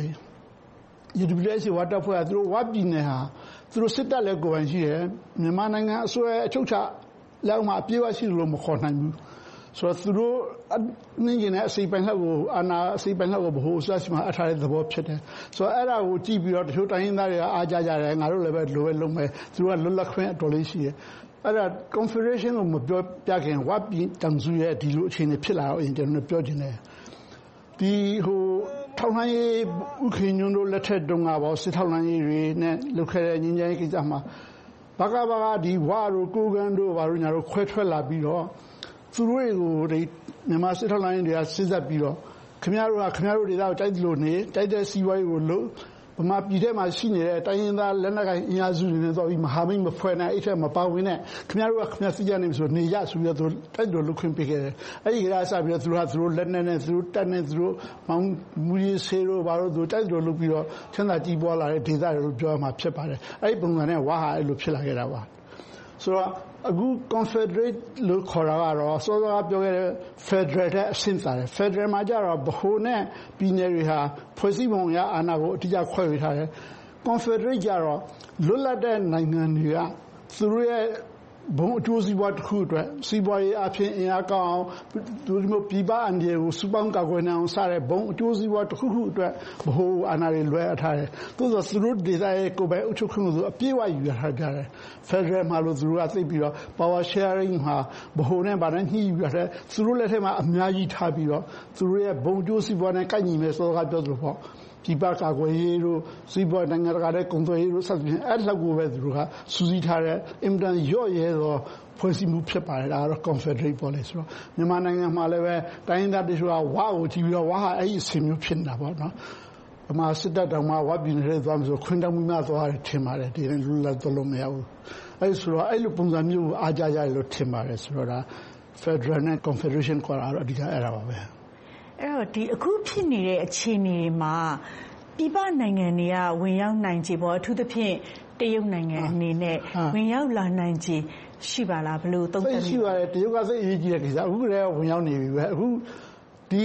[SPEAKER 20] UWSA ဝတပ်ဖွဲ့ကသူတို့ဝပြည်နယ်ဟာသူတို့စစ်တပ်လည်းကိုယ်ပိုင်ရှိတယ်မြန်မာနိုင်ငံအစိုးရအချုပ်ချလောက်မှအပြည့်အဝရှိလို့မခေါ်နိုင်ဘူးဆိုတော့သူတို့နင်းကျင်တဲ့အစိပ်ပိုင်းလောက်ကိုအာဏာအစိပ်ပိုင်းလောက်ကိုဗဟိုအစိုးရမှာအထားတဲ့သဘောဖြစ်တယ်ဆိုတော့အဲ့ဒါကိုကြည့်ပြီးတော့တချို့တိုင်းရင်းသားတွေကအားကြကြတယ်ငါတို့လည်းပဲလိုပဲလုံးမယ်သူတို့ကလွတ်လပ်ခွင့်အတော်လေးရှိတယ်အဲ့ဒါ Confederation ကိုမပြောပြခင်ဝပြည်တောင်စုရဲ့ဒီလိုအခြေအနေဖြစ်လာတော့ကျွန်တော်ပြောချင်တယ်ဒီဟိုထောက်လှမ်းရေးဥက္ကဋ္ဌညွန်းတို့လက်ထက်တုန်းကပေါ့စစ်ထောက်လှမ်းရေးတွေနဲ့လုပ်ခဲ့တဲ့ငြိမ်းချမ်းရေးကိစ္စမှာဘာကဒီဝါတို့ကိုကန်တို့ဘာလို့ညာတို့ခွဲထွက်လာပြီးတော့သူတို့တွေကိုမြန်မာစစ်ထောက်လှမ်းရေးတွေကစစ်ဆက်ပြီးတော့ခင်ဗျားတို့ဒေသကိုတိုက်လို့နေတိုက်တဲ့စီးပွားရေးကိုလို့ဗမာပြည်ထဲမှာရှိနေတဲ့တိုင်းရင်းသားလက်နက်ကိုင်အင်အားစုတွေနဲ့တော့မဟာမိတ်မဖွဲ့နိုင်အဲ့ထက်မပါဝင်နဲ့ခင်ဗျားတို့စီးကြနေပြီဆိုနေရဆိုပြီးတော့တိုက်လို့လုခွင့်ပေးခဲ့တယ်အဲ့ဒီကစပြီးတော့သူတို့လက်နက်နဲ့သူတို့တက်နဲ့သူတို့မောင်မူရီဆေးတို့ဘာလို့သူတိုက်လို့လုပြီးတော့ချမ်းသာကြီးပွားလာတဲ့ဒေသတွေလို့ပြောမှဖြစ်ပါတယ်အဲ့ဒီပုံစံနဲ့ဝါဟာအဲ့လိုဖြစ်လာခဲ့တာပါဆိုတော့အခု Confederate လို့ခေါ်တာကတော့စောစောကပြောခဲ့တဲ့ Federal တဲ့အဆင့်သာတယ် Federal မှာကျတော့ဗဟိုနဲ့ပြည်နယ်တွေဟာဖွဲ့စည်းပုံအရအာဏာကိုအတိအကျခွဲဝေထားတယ် Confederate ကျတော့လွတ်လပ်တဲ့နိုင်ငံတွေကသူတို့ရဲ့ဘုံအကျိုးစီးပွားတစ်ခုအတွက်စီးပွားရေးအဖြစ်အင်အားကောင်းအောင်ဒီလိုပြည်ပအန်ဒီကိုစုပေါင်းကာကွယ်နိုင်အောင်စတဲ့ဘုံအကျိုးစီးပွားတစ်ခုအတွက်ဗဟိုအာဏာတွေလွှဲအပ်ထားတယ်သို့သောသူတို့ဒေသရဲ့ကိုယ်ပိုင်အုပ်ချုပ်ခွင့်ကိုအပြည့်အဝယူထားကြတယ် Federal မှာလို့သူတို့ကသိပြီးတော့ Power Sharing မှာဗဟိုနဲ့ဗာနဲ့ညှိယူရတယ်သူတို့လက်ထက်မှာအများကြီးထားပြီးတော့သူတို့ရဲ့ဘုံအကျိုးစီးပွားနဲ့ကိုက်ညီမယ်ဆိုတော့ပြောသလိုပေါ့ဒီပါကာကွယ်ရေးတို့စီးပွားနိုင်ငံတကာတဲ့ကုန်သွယ်ရေးတို့ဆက်ပြီးအဲ့လောက်ကိုပဲသူတို့ကစူးစီးထားတဲ့အင်တန်ရော့ရဲတော့ဖွဲ့စည်းမှုဖြစ်ပါတယ်ဒါကတော့ Confederate ပေါ့လေဆိုတော့မြန်မာနိုင်ငံမှာလည်းပဲတိုင်းဒေသတချို့ကဝါကိုကြည့်ပြီးတော့ဝါဟာအဲ့ဒီအစီမျိုးဖြစ်နေတာပေါ့နော်ဗမာစစ်တပ်တောင်မှဝါပြည်နယ်သွားမှဆိုခွင်းတောင်မှသွားတယ်ထင်ပါတယ်ဒီနေ့လူလာတော့လို့မရဘူးအဲ့ဆိုတော့အဲ့လိုပုံစံမျိုးကိုအားကြရတယ်လို့ထင်ပါတယ်ဆိုတော့ဒါ Federal နဲ့ Confederation ခေါ်တာတော့အဓိကအဲ့ဒါပါပဲ
[SPEAKER 21] အဲ့တော့ဒီအခုဖြစ်နေတဲ့အခြေအနေတွေမှာပြည်ပနိုင်ငံတွေကဝင်ရောက်နိုင်ခြေပေါ့အထူးသဖြင့်တရုတ်နိုင်ငံအနေနဲ့ဝင်ရောက်လာနိုင်ခြေရှိပါလားဘယ်လိုသုံးသပ်လဲ
[SPEAKER 20] ရှိပါတယ်တရုတ်ကစိတ်အရေးကြီးတဲ့ကိစ္စအခုလည်းဝင်ရောက်နေပြီပဲအခုဒီ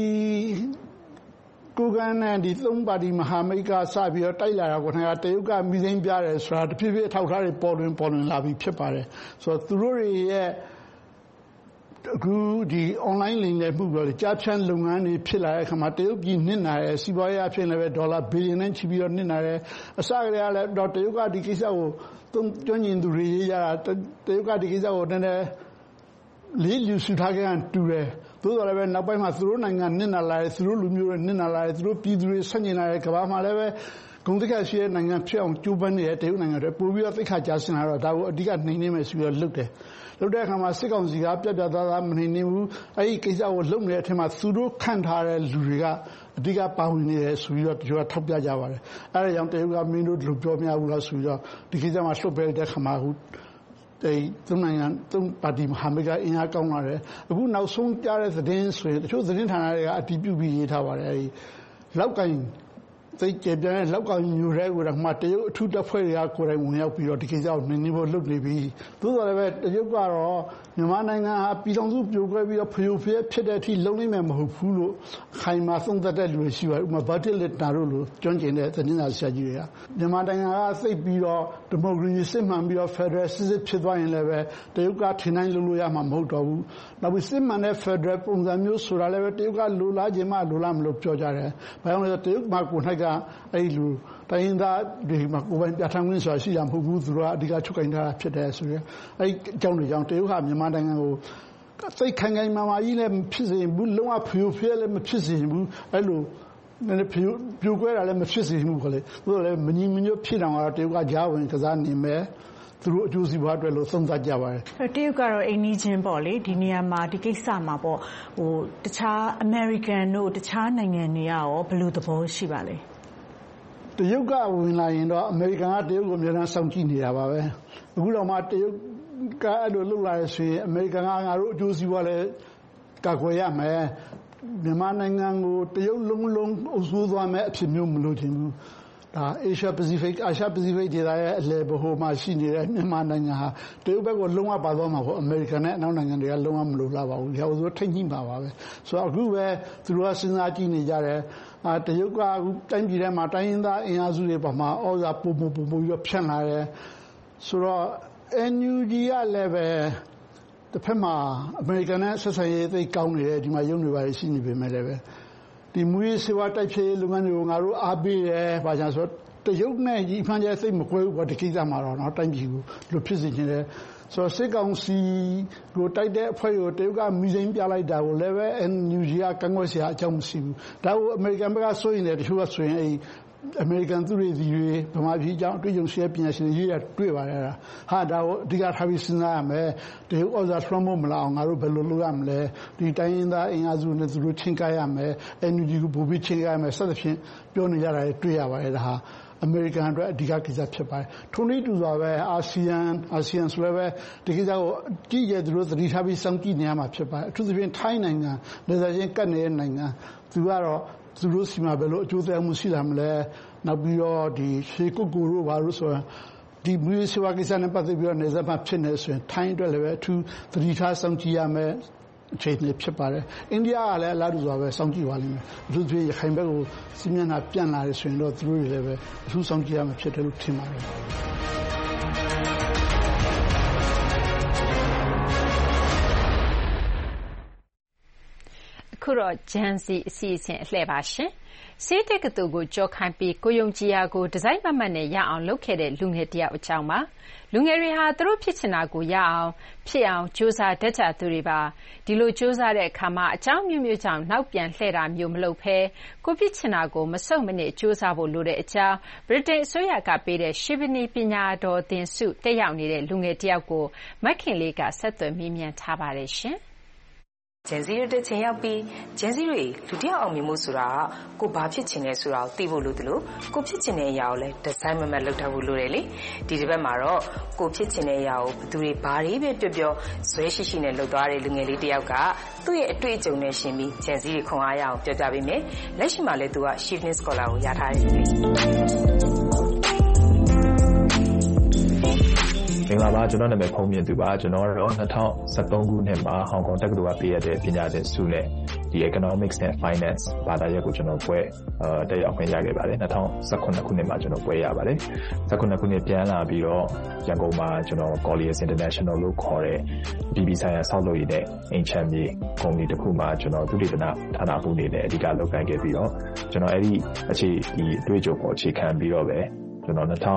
[SPEAKER 20] ကိုကန်နဲ့ဒီသုံးပါတီမဟာမိတ်ကစပြီးတော့တိုက်လာတာကိုတရုတ်ကမိသိမ်းပြတယ်ဆိုတာတဖြည်းဖြည်းအထောက်အထားတွေပေါ်လွင်လာပြီးဖြစ်ပါတယ်ဆိုတော့သူတို့တွေရဲ့အခုဒီ online လိမ်လည်မှုတွေကြားဖြန့်လုပ်ငန်းတွေဖြစ်လာတဲ့အခါမှာတရုတ်ပြည်နစ်နာတယ်စီးပွားရေးအဖြစ်လည်းပဲဒေါ်လာဘီလီယံနဲ့ချီပြီးတော့နစ်နာတယ်အစကတည်းကလည်းတော့တရုတ်ကဒီကိစ္စကိုကျွမ်းကျင်သူတွေရေးရတာတရုတ်ကဒီကိစ္စကိုနည်းနည်း
[SPEAKER 1] လေးလူစုထားခဲ့တူတယ်သို့တော်လည်းပဲနောက်ပိုင်းမှာသူတို့နိုင်ငံနစ်နာလာတယ်သူတို့လူမျိုးတွေနစ်နာလာတယ်သူတို့ပြည်သူတွေဆက်ညင်လာတယ်ကမ္ဘာမှာလည်းပဲဂုဏ်သိက္ခာရှိတဲ့နိုင်ငံဖြစ်အောင်ကြိုးပမ်းနေတဲ့တရုတ်နိုင်ငံတွေပို့ပြီးတော့သိက္ခာကျဆင်းလာတော့ဒါကိုအဓိကနှိမ်နင်းမယ်ဆိုပြီးတော့လုပ်တဲ့အခါမှာစစ်ကောင်စီကပြတ်သားသားမနှိမ်နင်းဘူးအဲ့ဒီကိစ္စကိုလုပ်နေတဲ့အထက်မှာသူတို့ခန့်ထားတဲ့လူတွေကအဓိကပါဝင်နေတယ်ဆိုပြီးတော့ကျွန်တော်ထောက်ပြကြပါတယ်အဲ့ဒါကြောင့်တရုတ်ကမင်းတို့ဒီလိုပြောမရဘူးလားဆိုပြီးတော့ဒီကိစ္စမှာလှုပ်ပေးတဲ့ခါမှာသုံးပါတီမဟာမိတ်ကအင်အားကောင်းလာတယ်အခုနောက်ဆုံးကြားတဲ့သတင်းဆိုရင်တချို့သတင်းဌာနတွေကအတည်ပြုပြီးရေးထားပါတယ်အဲဒီလောက်ကိုင်းသိကြပြတဲ့လောက်ကောင်မျိုးတွေကိုတော့မှတရုတ်အထူးတပ်ဖွဲ့တွေကကိုယ်တိုင်ဝင်ရောက်ပြီးတော့ဒီကိစ္စကိုနှိမ်နင်းဖို့လုပ်နေပြီသို့တော်လည်းပဲတရုတ်ကတော့မြန်မာနိုင်ငံဟာပြည်ထောင်စုပြိုကွဲပြီးတော့ဖျို့ဖျက်ဖြစ်တဲ့အထိလုံးနိုင်မှာမဟုတ်ဘူးလို့ခိုင်မာသုံးသပ်တဲ့လူတွေရှိပါတယ်ဥပမာဗတ်တစ်လက်တာတို့လိုကျွမ်းကျင်တဲ့သတင်းစာဆရာကြီးတွေကမြန်မာနိုင်ငံကသိပ်ပြီးတော့ဒီမိုကရေစီစစ်မှန်ပြီးတော့ဖက်ဒရယ်စစ်ဖြစ်သွားရင်လည်းပဲတရုတ်ကထင်နိုင်လို့ရမှာမဟုတ်တော့ဘူးနောက်ပြီးစစ်မှန်တဲ့ဖက်ဒရယ်ပုံစံမျိုးဆိုတာလည်းပဲတရုတ်ကလိုလားခြင်းမလိုလားမလို့ပြောကြတယ်ဘာကြောင့်လဲဆိုတော့တရုတ်မှာကိုယ်၌ကအဲ့လိုတိုင်းရင်းသားတွေမှာကိုယ်ပိုင်ပြဋ္ဌာန်းခွင့်ဆိုတာရှိရမဟုတ်ဘူးသူတို့ကအဓိကချုပ်ကင်ထားတာဖြစ်တယ်ဆိုရင်အဲ့ဒီအကြောင်းတွေကြောင့်တရုတ်ဟာမြန်မာနိုင်ငံကိုစိတ်ခိုင်ခိုင်မာမာကြီးလည်းမဖြစ်စေဘူးလုံးဝဖျို့ဖျက်လည်းမဖြစ်စေဘူးအဲ့လိုပြိုကွဲတာလည်းမဖြစ်စေဘူးခလေသူတို့လည်းမညီမညွတ်ဖြစ်အောင်တော့တရုတ်ကကြားဝင်ကစားနေမယ်သူတို့အကျိုးစီးပွားအတွက်လို့သုံးသပ်ကြပါတယ်
[SPEAKER 21] တရုတ်ကတော့အိမ်နီးချင်းပေါ့လေဒီနေရာမှာဒီကိစ္စမှာပေါ့တခြားအမေရိကန်တို့တခြားနိုင်ငံတွေကရောဘယ်လိုသဘောရှိပါလဲ
[SPEAKER 1] တရုတ်ကဝင်လာရင်တော့အမေရိကန်ကတရုတ်ကိုအများအားစောင့်ကြည့်နေတာပါပဲအခုတော့မှတရုတ်ကအဲ့လိုလုပ်လာရဆိုရင်အမေရိကန်ကငါတို့အကျိုးစီးပွားလဲကာကွယ်ရမယ်မြန်မာနိုင်ငံကိုတရုတ်လုံးအုပ်စိုးသွားမယ်အဖြစ်မျိုးမလို့ချင်ဘူးဒါ Asia Pacific ဒေသရဲ့အလယ်ဗဟိုမှာရှိနေတဲ့မြန်မာနိုင်ငံဟာတရုတ်ဘက်ကိုလုံးဝပါသွားမှာပေါ့အမေရိကန်နဲ့အနောက်နိုင်ငံတွေကလုံးဝမလိုလားပါဘူး။ဒါကိုထိတ်ညှိမှာပါပဲ။ဆိုတော့အခုပဲသူတို့ကစဉ်းစားကြည့်နေကြတယ်။တရုတ်ကအခုတိုင်းပြည်ထဲမှာတိုင်းရင်းသားအင်အားစုတွေပေါ်မှာဩဇာပိုပြီးတော့ဖြန့်လာတယ်။ဆိုတော့ NUG ကလည်းပဲတစ်ဖက်မှာအမေရိကန်နဲ့ဆက်ဆံရေးသိကောင်းနေတယ်ဒီမှာရုံးတွေပါရှိနေပေမဲ့လည်းပဲဒီမူရေးစေဝါတိုက်ဖြည့်လုပ်ငန်းတွေကိုငါတို့အားပေးတယ်။ဘာကြောင့်ဆိုတော့တရုတ်နဲ့ဒီအမှန်ကျစိတ်မကွဲဘူးပေါ့ဒီကိစ္စမှာတော့တိုင်းပြည်ကိုလို့ဖြစ်စေချင်တယ်။ဆိုတော့စစ်ကောင်စီကိုတိုက်တဲ့အဖွဲ့ကိုတရုတ်ကမီစိမ်းပြလိုက်တာကိုလည်းပဲ NUG ကကန့်ကွက်စရာအကြောင်းမရှိဘူး။ဒါကိုအမေရိကန်ဘက်ကစိုးရင်လည်းတချို့ကဆိုရင်အမေရိကန်သူတွေဒီတွေဗမာပြည်ကြောင့်တွေ့ကြုံရှိတဲ့ပညာရှင်တွေရေးရတွေ့ပါတယ်ဟာဒါကိုအဓိကထားပြီးစဉ်းစားရမယ်တရုတ်ဩဇာလွှမ်းမိုးမလာအောင်ငါတို့ဘယ်လိုလုပ်ရမလဲဒီတိုင်းရင်းသားအင်အားစုနဲ့သူတို့ချင်းကားရမယ် NUG ကိုပို့ပြီးချင်းကားရမယ်စသဖြင့်ပြောနေကြတာတွေ့ရပါတယ်ဒါဟာအမေရိကန်အတွက်အဓိကကိစ္စဖြစ်ပါတယ်ထုံးနည်းတူစွာပဲအာဆီယံဆိုလည်းပဲဒီကိစ္စကိုကြည့်ကြသူတို့သတိထားပြီးစောင့်ကြည့်နေရမှာဖြစ်ပါတယ်အထူးသဖြင့်ထိုင်းနိုင်ငံဒေသချင်းကပ်နေတဲ့နိုင်ငံသူကတော့သူတို့စီမှာဘယ်လိုအကျိုးသက်ရောက်မှုရှိလာမလဲနောက်ပြီးတော့ဒီရှေးကုတ်ကိုတို့ဘာလို့ဆိုရင်ဒီမူရေးစေဝါကိစ္စနဲ့ပတ်သက်ပြီးတော့နေဆက်မှဖြစ်နေဆိုရင်ထိုင်းအတွက်လည်းပဲအထူးသတိထားစောင့်ကြည့်ရမယ်အခြေအနေဖြစ်ပါတယ်အိန္ဒိယကလည်းအလားတူစွာပဲစောင့်ကြည့်ပါလိမ့်မယ်အထူးသဖြင့်ရခိုင်ဘက်ကိုစီးမျက်နှာပြန်လာတယ်ဆိုရင်တော့သူတို့တွေလည်းပဲအထူးစောင့်ကြည့်ရမှာဖြစ်တယ်လို့ထင်ပါတယ်
[SPEAKER 2] ခုတော့ဂျန်စီအစီအစဉ်အလှည့်ပါရှင်ဆေးတက္ကသိုလ်ကိုကြော်ခိုင်းပြီးကိုယုံကြည်ရာကိုဒီဇိုင်းမတ်နဲ့ရအောင်လုပ်ခဲ့တဲ့လူငယ်တယောက်အကြောင်းပါလူငယ်တွေဟာသူတို့ဖြစ်ချင်တာကိုရအောင်ဖြစ်အောင်ကြိုးစားတတ်ကြသူတွေပါဒီလိုကြိုးစားတဲ့အခါမှာအကြောင်းမျိုးကြောင့်နောက်ပြန်လှည့်တာမျိုးမလုပ်ဘဲကိုဖြစ်ချင်တာကိုမဆုတ်မနစ်ကြိုးစားဖို့လိုတဲ့အကြောင်းဗြိတိန်အစိုးရကပေးတဲ့ရှိဗနီပညာတော်သင်ဆုတက်ရောက်နေတဲ့လူငယ်တယောက်ကိုမက်ခင်လေးကဆက်သွယ်မေးမြန်းထားပါတယ်ရှင်
[SPEAKER 22] ဂျန်စီတွေတက်ချင်ရောက်ပြီးဂျန်စီတွေလူတယောက်အောင်မြင်မှုဆိုတာကိုဘာဖြစ်ချင်လဲဆိုတာကိုသိဖို့လိုတယ်လို့ကိုဖြစ်ချင်တဲ့အရာကိုလည်းဒီဇိုင်းမမတ်လုပ်ထားဖို့လိုတယ်လေဒီတစ်ပတ်မှာတော့ကိုဖြစ်ချင်တဲ့အရာကိုဘယ်သူတွေဘာတွေပဲပြောဇွဲရှိရှိနဲ့လုပ်သွားတဲ့လူငယ်လေးတယောက်ကသူ့ရဲ့အတွေ့အကြုံနဲ့ရှင်ပြီးဂျန်စီတွေခွန်အားရအောင်ပြောကြပေးမယ်လက်ရှိမှာလည်းသူက Shifting Scholar ကိုရထားတယ်လေ
[SPEAKER 23] မင်္ဂလာပါကျွန်တော်နာမည်ဖုံးမြင့်သူပါကျွန်တော်ကတော့2013ခုနှစ်မှာဟောင်ကောင်တက္ကသိုလ်ကပေးရတဲ့ပညာသင်ဆုနဲ့ဒီ Economics နဲ့ Finance ဘာသာရပ်ကိုကျွန်တော်ပွဲတက်ရောက်ခွင့်ရခဲ့ပါတယ်2019ခုနှစ်မှာကျွန်တော်ပွဲရပါတယ်19ခုနှစ်ပြန်လာပြီးတော့ရန်ကုန်မှာကျွန်တော် Colliers International လို့ခေါ်တဲ့ပြည်ပဆိုင်ရာဆောက်လုပ်ရေးနဲ့အင်ချမ်မြေကုမ္ပဏီတစ်ခုမှာကျွန်တော်သုတေသနဌာနမှုနေနဲ့အဓိကလုပ်ကိုင်ခဲ့ပြီးတော့ကျွန်တော်အဲ့ဒီဒီအတွေ့အကြုံကိုအခြေခံပြီးတော့ပဲကျွန်တော်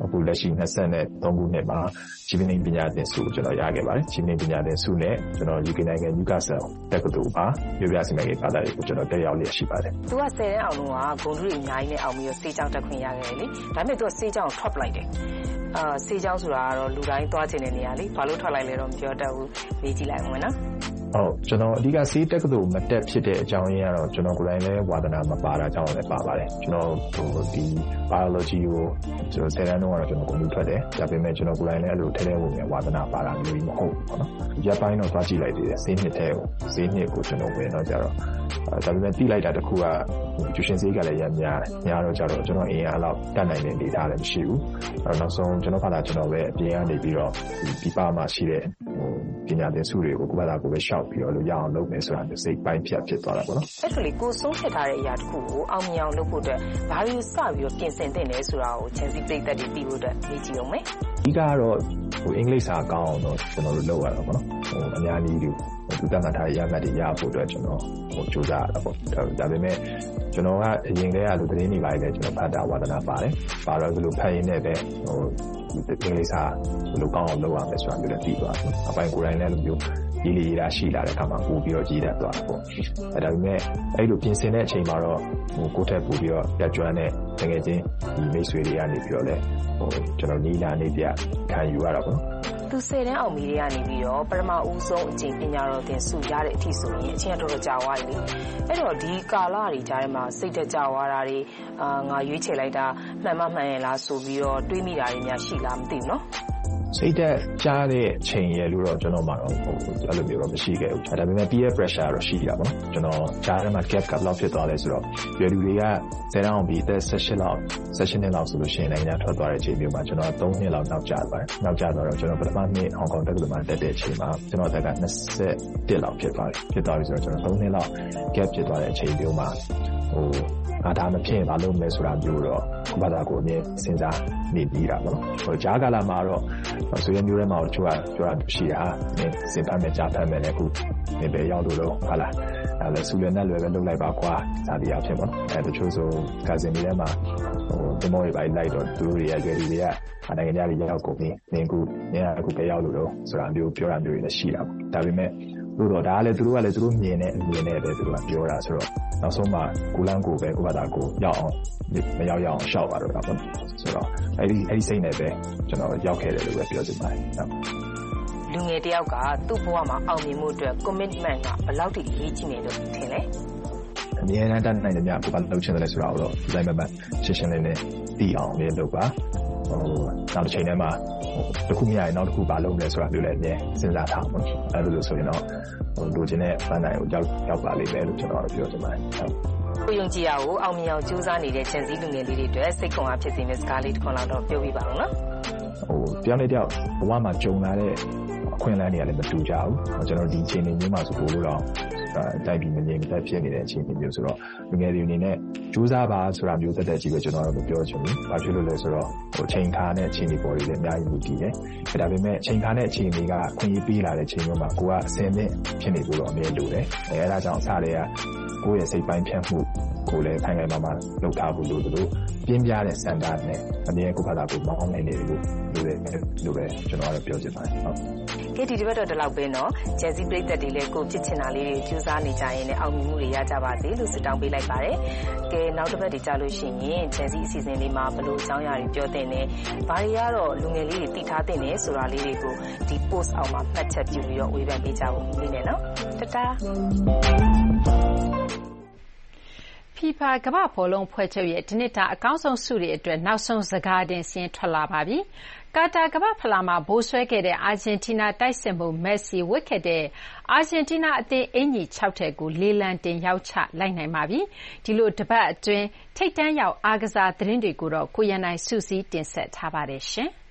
[SPEAKER 23] အခုလက်ရှိ23ခုနှစ်မှာဂျီမနီပညာသင်ဆုကိုကျွန်တော်ရခဲ့ပါတယ်ဂျီမနီပညာသင်ဆုနဲ့ကျွန်တော် UK နိုင်ငံ Newcastle တက္ကသိုလ်မှာပြပြစီမံကိန်းဘာသာရေးကိုကျွန်တော်တက်ရောက်လျက်ရှိပါတယ်
[SPEAKER 22] သူက10တန်းအောင်လုံးကဂုဏ်ထူးတွေအများကြီးနဲ့အောင်ပြီးတော့စေးကြောင်းတက်ခွင့်ရခဲ့တယ်လေဒါပေမဲ့သူကစေးကြောင်းထွက်ပလိုက်တယ်စေးကြောင်းဆိုတာကတော့လူတိုင်းသွားချင်တဲ့နေရာလေဘာလို့ထွက်လိုက်လဲတော့မပြောတတ်ဘူးမေးကြည့်လိုက်အောင်နော်
[SPEAKER 23] ဟုတ်ကျွန်တော်အဓိကစေးတက္ကသိုလ်မတက်ဖြစ်တဲ့အကြောင်းရင်းကတော့ကျွန်တော်ကိုယ်တိုင်လည်းဝါသနာမပါတာကြောင့်လည်းပါပါတယ်ကျွန်တော်ဒီ biology ကိုကျွန်တော်10တန်းတော့ကျွန်တော်ကိုယ်ထွက်တယ်ဒါပေမဲ့ကျွန်တော်ကိုယ်တိုင်လည်းအဲ့လိုထဲထဲဝင်ဝါသနာပါတာမျိုးမဟုတ်ဘူးပေါ့နော်ရပ်ပိုင်းတော့သွားကြည့်လိုက်သေးတယ်စေးနှစ်ထဲကိုစေးနှစ်ကိုကျွန်တော်ဝင်တော့ကြတော့ဒါပေမဲ့တိလိုက်တာတခုကကျူရှင်စေးကလည်းရများတော့ကြတော့ကျွန်တော်အင်အားလောက်တတ်နိုင်တဲ့ဒေတာလည်းမရှိဘူးအဲ့နောက်ဆုံးကျွန်တော်ဖတ်တာကျွန်တော်ပဲအပြင်ကနေပြီးတော့ဒီပါမှာရှိတဲ့ပညာသင်ဆုတွေကိုကိုယ့်ဘာသာကိုပဲရှောက်ပြီးတော့လို့ရအောင်လုပ်မယ်ဆိုတာမျိုးစိတ်ပိုင်းဖြတ်ဖြစ်သွားတာပေါ့နော်
[SPEAKER 22] အဲ့ဒါလေကိုဆုံးဖြတ်ထားတဲ့အရာတစ်ခုကိုအောင်မြင်အောင်လုပ်ဖို့အတွက်ဘာလို့စပြီးတော့ပြင်ဆင်သင့်လဲဆိုတာကိုချန်စီပြိသက်တွေသိဖို့အတွက်မေးကြည့်အောင်မယ်
[SPEAKER 23] ဒီကတော့အင်္ဂလိပ်စာကောင်းအောင်တော့ကျွန်တော်တို့လုပ်ရတာပေါ့နော်အများကြီးသူတတ်မှတ်ထားရမှတ်တွေရဖို့အတွက်ကျွန်တော်ကြိုးစားရတာပေါ့ဒါပေမဲ့ကျွန်တော်ကအရင်ကတည်းကလူသတင်းတွေပါတယ်ကျွန်တော်ဖတ်တာဝါသနာပါတယ်ပါတော့ဒီလိုဖတ်ရင်းနဲ့ပဲအင်္ဂလိပ်စာဘယ်လိုကောင်းအောင်လုပ်ရမလဲဆိုတာမျိုးလည်းသိသွားတယ်အပိုင်းကိုယ်တိုင်လည်းလိုမျိုးရေးလေရေးတာရှိလာတဲ့အခါမှာပို့ပြီးတော့ကြီးတတ်သွားတာပေါ့ဒါပေမဲ့အဲ့လိုပြင်ဆင်တဲ့အချိန်မှာတော့ကိုယ့်ထက်ပို့ပြီးတော့ကြွတဲ့တကယ်ချင်းဒီမိတ်ဆွေတွေကနေပြီးတော့လည်းကျွန်တော်နီးလာနေပြခံယူရတာပေါ့
[SPEAKER 22] သူ10တန်းအောင်မီတွေကနေပြီးတော့ပထမဦးဆုံးအချိန်ပညာတော်သင်ဆုရတဲ့အထိဆိုရင်အချင်းတော်တော်ကြာသွားပြီအဲ့တော့ဒီကာလတွေကြားထဲမှာစိတ်တက်ကြွားတာတွေငါရွေးချယ်လိုက်တာမှန်ရင်လားဆိုပြီးတော့တွေးမိတာတွေများရှိလားမသိဘူးနော်
[SPEAKER 23] စိတ်သက်ကြားတဲ့ချိန်ရလို့တော့ကျွန်တော်မှတော့အဲ့လိုမျိုးတော့မရှိခဲ့ဘူးဒါပေမဲ့ peer pressure တော့ရှိတာပေါ့နော်ကျွန်တော်ကြားထဲမှာ gap လောက်ဖြစ်သွားလဲဆိုတော့ရွယ်လူတွေက10တန်းအောင်ပြီးအသက်18လောက်16နှစ်လောက်ဆိုလို့ရှိရင်နိုင်ငံထွက်သွားတဲ့အချိန်မျိုးမှာကျွန်တော်3နှစ်လောက်နောက်ကျပါတယ်နောက်ကျတော့ကျွန်တော်ပထမနှစ်ဟောင်ကောင်တက္ကသိုလ်မှာတက်တဲ့အချိန်မှာကျွန်တော်အသက်က21လောက်ဖြစ်သွားပြီဆိုတော့ကျွန်တော်3နှစ်လောက် gap ဖြစ်သွားတဲ့အချိန်မျိုးမှာဒါမဖြစ်ရင်ဘာလုပ်မလဲဆိုတာမျိုးတော့ဘာသာကိုအမြင်စဉ်းစားနေပြီးတာပေါ့နော်ကြားကာလမှာတော့ဆိုရမျိုးထဲမှာတချို့ကပြောတာရှိတာစင်ဖတ်မယ်ကြားဖတ်မယ်လည်းအခုနေပဲရောက်လို့ဟုတ်လားအဲ့ဒါဆူလွယ်နဲ့လွယ်ပဲလုပ်လိုက်ပါကွာဒါဒီအဖြစ်ပေါ့နော်တချို့ဆိုကာဇင်တွေထဲမှာဒီမော်တွေပဲလိုက်တော့သူတို့တွေရွယ်တွေကနိုင်ငံသားတွေရောက်ကုန်ပြီနင်အခုပဲရောက်လို့ဆိုတာမျိုးပြောတာမျိုးတွေလည်းရှိတာပေါ့ဒါပေမဲ့လို့တော့ဒါကလည်းသူတို့ကလည်းသူတို့မြင်တဲ့အမြင်နဲ့ပဲသူတို့ကပြောတာဆိုတော့နောက်ဆုံးမှာကိုလန်းကိုပဲကိုဘာသာကိုရောက်အောင်မရောက်အောင်ရှောက်ပါတော့တာပေါ့ဆိုတော့အဲ့ဒီစိတ်နဲ့ပဲကျွန်တော်ရောက်ခဲ့တယ်လို့ပဲပြောချင်ပါတယ်
[SPEAKER 22] လူငယ်တယောက်ကသူ့ဘဝမှာအောင်မြင်မှုအတွက် commitment ကဘယ်လောက်ထိအရေးကြီးနေလို့ထင်လဲ
[SPEAKER 23] အမြဲတမ်းတတ်နိုင်တယ်များကိုဘာလုပ်ချင်တယ်လဲဆိုတာကိုတော့ဒီတိုင်းမှရှင်းရှင်းလင်းလင်းသိအောင်လည်းလုပ်ပါနောက်တစ်ချိန်ထဲမှာတစ်ခုမရရင်နောက်တစ်ခုပါလုပ်လဲဆိုတာမျိုးလည်းအမြဲစဉ်းစားထားပါအဲ့လိုဆိုရင်တော့လိုချင်တဲ့ပန်းတိုင်းကိုရောက်ပါလိမ့်မယ်လို့ကျွန်တော်ပြောချင်ပါတယ်
[SPEAKER 22] ကိုယုံကြည်ရကိုအောင်မြင်အောင်ကြိုးစားနေတဲ့ချန်စီလူငယ်လေးတွေအတွက်စိတ်ခွန်အားဖြစ်စေမယ့်စကားလေးတစ်ခွန်းလောက်တော့ပြောပြပါဦးနော်
[SPEAKER 23] တယောက်နဲ့တယောက်ဘဝမှာကြုံလာတဲ့အခွင့်အလမ်းတွေကလည်းမတူကြဘူးကျွန်တော်ဒီချိန်နေမျိုးမှာဆိုပို့လို့တော့တိုက်ပြီးမငြိမ်မသက်ဖြစ်နေတဲ့အချိန်မျိုးဆိုတော့လူငယ်တွေအနေနဲ့ကြိုးစားပါဆိုတာမျိုးတက်ကြီးပဲကျွန်တော်တို့ပြောချင်တယ်။ဘာဖြစ်လို့လဲဆိုတော့ချိန်ခါနဲ့အချိန်တွေပေါ်တွေလည်းအများကြီးမူတည်တယ်။ဒါပေမဲ့ချိန်ခါနဲ့အချိန်တွေကခွင့်ရပေးလာတဲ့ချိန်မျိုးမှာကိုကအစင်နဲ့ဖြစ်နေဖို့တော့အမြဲလိုတယ်။အဲဒါကြောင့်အစတည်းကကိုယ့်ရဲ့စိတ်ပိုင်းဖြတ်မှုကိုလည်းခိုင်ခိုင်မာမာလုပ်ထားဖို့လိုသလိုပြင်းပြတဲ့စံတာနဲ့အမြဲကိုယ့်ဘာသာကိုမောင်းနိုင်နေတယ်လို့ပဲကျွန်တော်ကတော့ပြောချင်ပါတယ်။ဟုတ်
[SPEAKER 22] ကဲ့ဒီတစ်ပတ်တော့ဒီလောက်ပဲနော်ဂျယ်စီပရိသတ်တွေလည်းကိုဖြစ်ချင်တာလေးတွေကြိုးစားနေကြရင်လည်းအောင်မြင်မှုတွေရကြပါစေလို့ဆုတောင်းပေးလိုက်ပါတယ်ကဲနောက်တစ်ပတ်တွေကြာလို့ရှိရင်ဂျယ်စီအစီအစဉ်လေးမှာဘယ်လိုအကြောင်းအရာတွေပြောသင့်လဲဘာတွေကတော့လူငယ်လေးတွေသိထားသင့်တယ်ဆိုတာလေးတွေကိုဒီ post အောက်မှာမှတ်ချက်ပြုပြီးတော့ဝေဖန်ပေးကြဖို့နေနေနော်တတာ
[SPEAKER 2] FIFA ကမ္ဘာ့ဘောလုံးဖွဲ့ချုပ်ရဲ့ဒီနှစ်တာအကောင်းဆုံးဆုတွေအတွက်နောက်ဆုံးစကားတင်စာရင်းထွက်လာပါပြီ။ကာတာကမ္ဘာ့ဖလားမှာဗိုလ်စွဲခဲ့တဲ့အာဂျင်တီးနားတိုက်စစ်မှူးမက်ဆီဝတ်ခဲ့တဲ့အာဂျင်တီးနားအသင်းအင်္ကျီ6ထည်ကိုလေလံတင်ရောက်ချလိုက်နိုင်ပါပြီ။ဒီလိုတပတ်အတွင်းထိပ်တန်းရောက်အားကစားသတင်းတွေကိုတော့ကိုရန်နိုင်စုစည်းတင်ဆက်ထားပါတယ်ရှင်။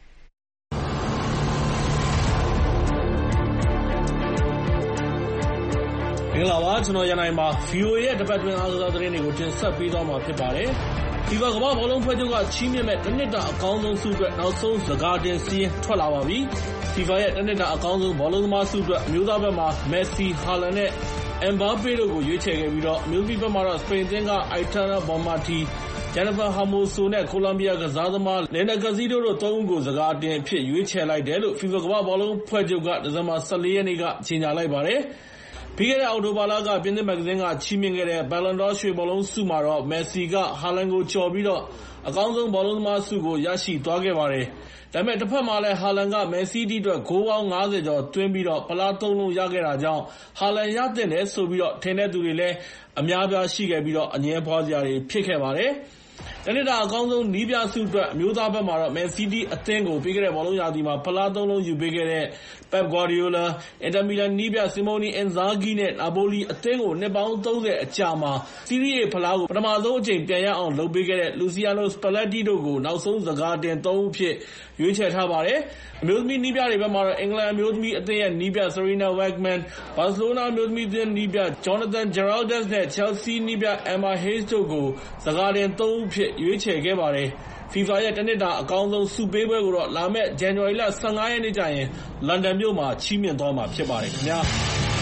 [SPEAKER 5] မင်္ဂလာပါကျွန်တော်ရန်နိုင်ပါ VOA ရဲ့တပတ်တွင်းအားကစားသတင်းတွေကိုတင်ဆက်ပေးသွားမှာဖြစ်ပါတယ်။ FIFA ကမ္ဘာ့ဘောလုံးဖွဲ့ချုပ်ကချီးမြှင့်မဲ့တစ်နှစ်တာအကောင်းဆုံးဆုအတွက်နောက်ဆုံးစကားတင်စာရင်းထွက်လာပါပြီ။ FIFA ရဲ့တစ်နှစ်တာအကောင်းဆုံးဘောလုံးသမားဆုအတွက်အမျိုးသားဘက်မှာ Messi, Haaland နဲ့ Mbappe တို့ကိုရွေးချယ်ခဲ့ပြီးတော့အမျိုးသမီးဘက်မှာတော့စပိန်အသင်းက Aitana Bonmati, Jennifer Hermoso နဲ့ ကိုလံဘီယာကစားသမား Linda Caicedo တို့ 3 ဦးကို စကာတင်အဖြစ်ရွေးချယ်လိုက်တယ်လို့ FIFA ကမ္ဘာ့ဘောလုံးအဖွဲ့ချုပ်က ဒီဇင်ဘာ 14 ရက်နေ့က ကြေညာလိုက်ပါတယ်။ ပြီးခဲ့တဲ့အောက်တိုဘာလက ပြင်သစ်မဂ္ဂဇင်းကချီးမြှင့်ခဲ့တဲ့ Ballon d'Or ရွှေဘောလုံးဆုမှာတော့ Messi က ဟာလန်ကိုကျော်ပြီးတော့ အကောင်းဆုံးဘောလုံးသမားဆုကိုရရှိသွားခဲ့ပါတယ်။ ဒါပေမဲ့တစ်ဖက်မှာလည်း ဟာလန်က မယ်စီးတီးအတွက်ဂိုးပေါင်း 50 ကျော်သွင်းပြီးတော့ ဖလား 3 လုံးရခဲ့တာကြောင့် ဟာလန်ရသင့်တယ်ဆိုပြီးတော့ထင်တဲ့သူတွေလည်းအများအပြားရှိခဲ့ပြီးတော့ အငြင်းပွားစရာတွေဖြစ်ခဲ့ပါတယ်။ တနှစ်တာအကောင်းဆုံးနည်းပြဆုအတွက်အမျိုးသားဘက်မှာတော့ မယ်စီးတီးအသင်းကိုပြီးခဲ့တဲ့ဘောလုံးရာသီမှာဖလား 3 လုံးယူပေးခဲ့တဲ့ Pep Guardiola, Inter Milan နည်းပြ Simone Inzaghi နဲ့ Napoli အသင်းကိုနှစ်ပေါင်း 30 အကြာမှာ Serie A ဖလားကိုပထမဆုံးအကြိမ်ပြန်ရအောင်လုပ်ပေးခဲ့တဲ့ Luciano Spalletti တို့ကိုနောက်ဆုံးစကာတင် 3 ဦးအဖြစ်ရွေးချယ်ထားပါတယ်။ အမျိုးသမီးနည်းပြတွေဘက်မှာတော့ အင်္ဂလန်အမျိုးသမီးအသင်းရဲ့နည်းပြ Sarina Wiegman, ဘာစီလိုနာအမျိုးသမီးအသင်းနည်းပြ Jonathan Giraldez နဲ့ Chelsea နည်းပြ Emma Hayes တို့ကိုစကာတင် 3 ဦးအဖြစ်ရွေးချယ်ခဲ့ပါတယ်။ FIFA ရဲ့တနှစ်တာအကောင်းဆုံးဆုပေးပွဲကိုတော့လာမယ့် ဇန်နဝါရီလ 15 ရက်နေ့ကျရင်လန်ဒန်မြို့မှာချီးမြှင့်သွားမှာဖြစ်ပါတယ်ခင်ဗျာ။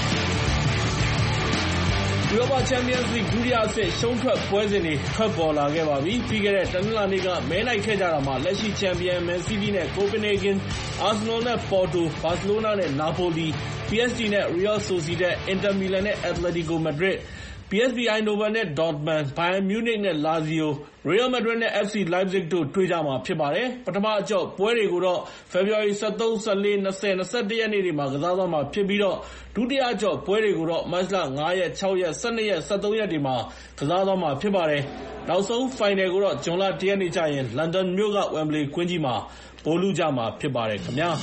[SPEAKER 5] ဥရောပချန်ပီယံစ်လိဂ်ဒုတိယအဆင့်ရှုံးထွက်ပွဲစဉ်တွေထွက်ပေါ်လာခဲ့ပါပြီ။ ပြီးခဲ့တဲ့တနင်္လာနေ့ကမဲလိုက်ခဲ့ကြတာမှာလက်ရှိချန်ပီယံမန်စီးတီးနဲ့ ကိုပင်ဟေဂင်၊ အာဆနယ်နဲ့ပေါ်တို၊ ဘာစီလိုနာနဲ့နာပိုလီ၊ PSG နဲ့ရီယားဆိုစီဒက်၊ အင်တာမီလန်နဲ့အက်တလက်တီကိုမက်ဒရစ်၊ PSV Eindhoven နဲ့ Dortmund, Bayern Munich နဲ့ Lazio, Real Madrid နဲ့ FC Leipzig တို့တွေ့ကြမှာဖြစ်ပါတယ်။ ပထမအကျော့ပွဲတွေကိုတော့ ဖေဖော်ဝါရီ 13, 14, 20, 21 ရက်နေ့တွေမှာကစားသွားမှာဖြစ်ပြီးတော့ဒုတိယအကျော့ပွဲတွေကိုတော့မတ်လ 5 ရက်, 6 ရက်, 12 ရက်, 13 ရက်တွေမှာကစားသွားမှာဖြစ်ပါတယ်။ နောက်ဆုံးဖိုင်နယ်ကိုတော့ဇွန်လ 1 ရက်နေ့ကျရင်လန်ဒန်မြို့က Wembley ကွင်းကြီးမှာဗိုလ်လုကြမှာဖြစ်ပါတယ်ခင်ဗျာ။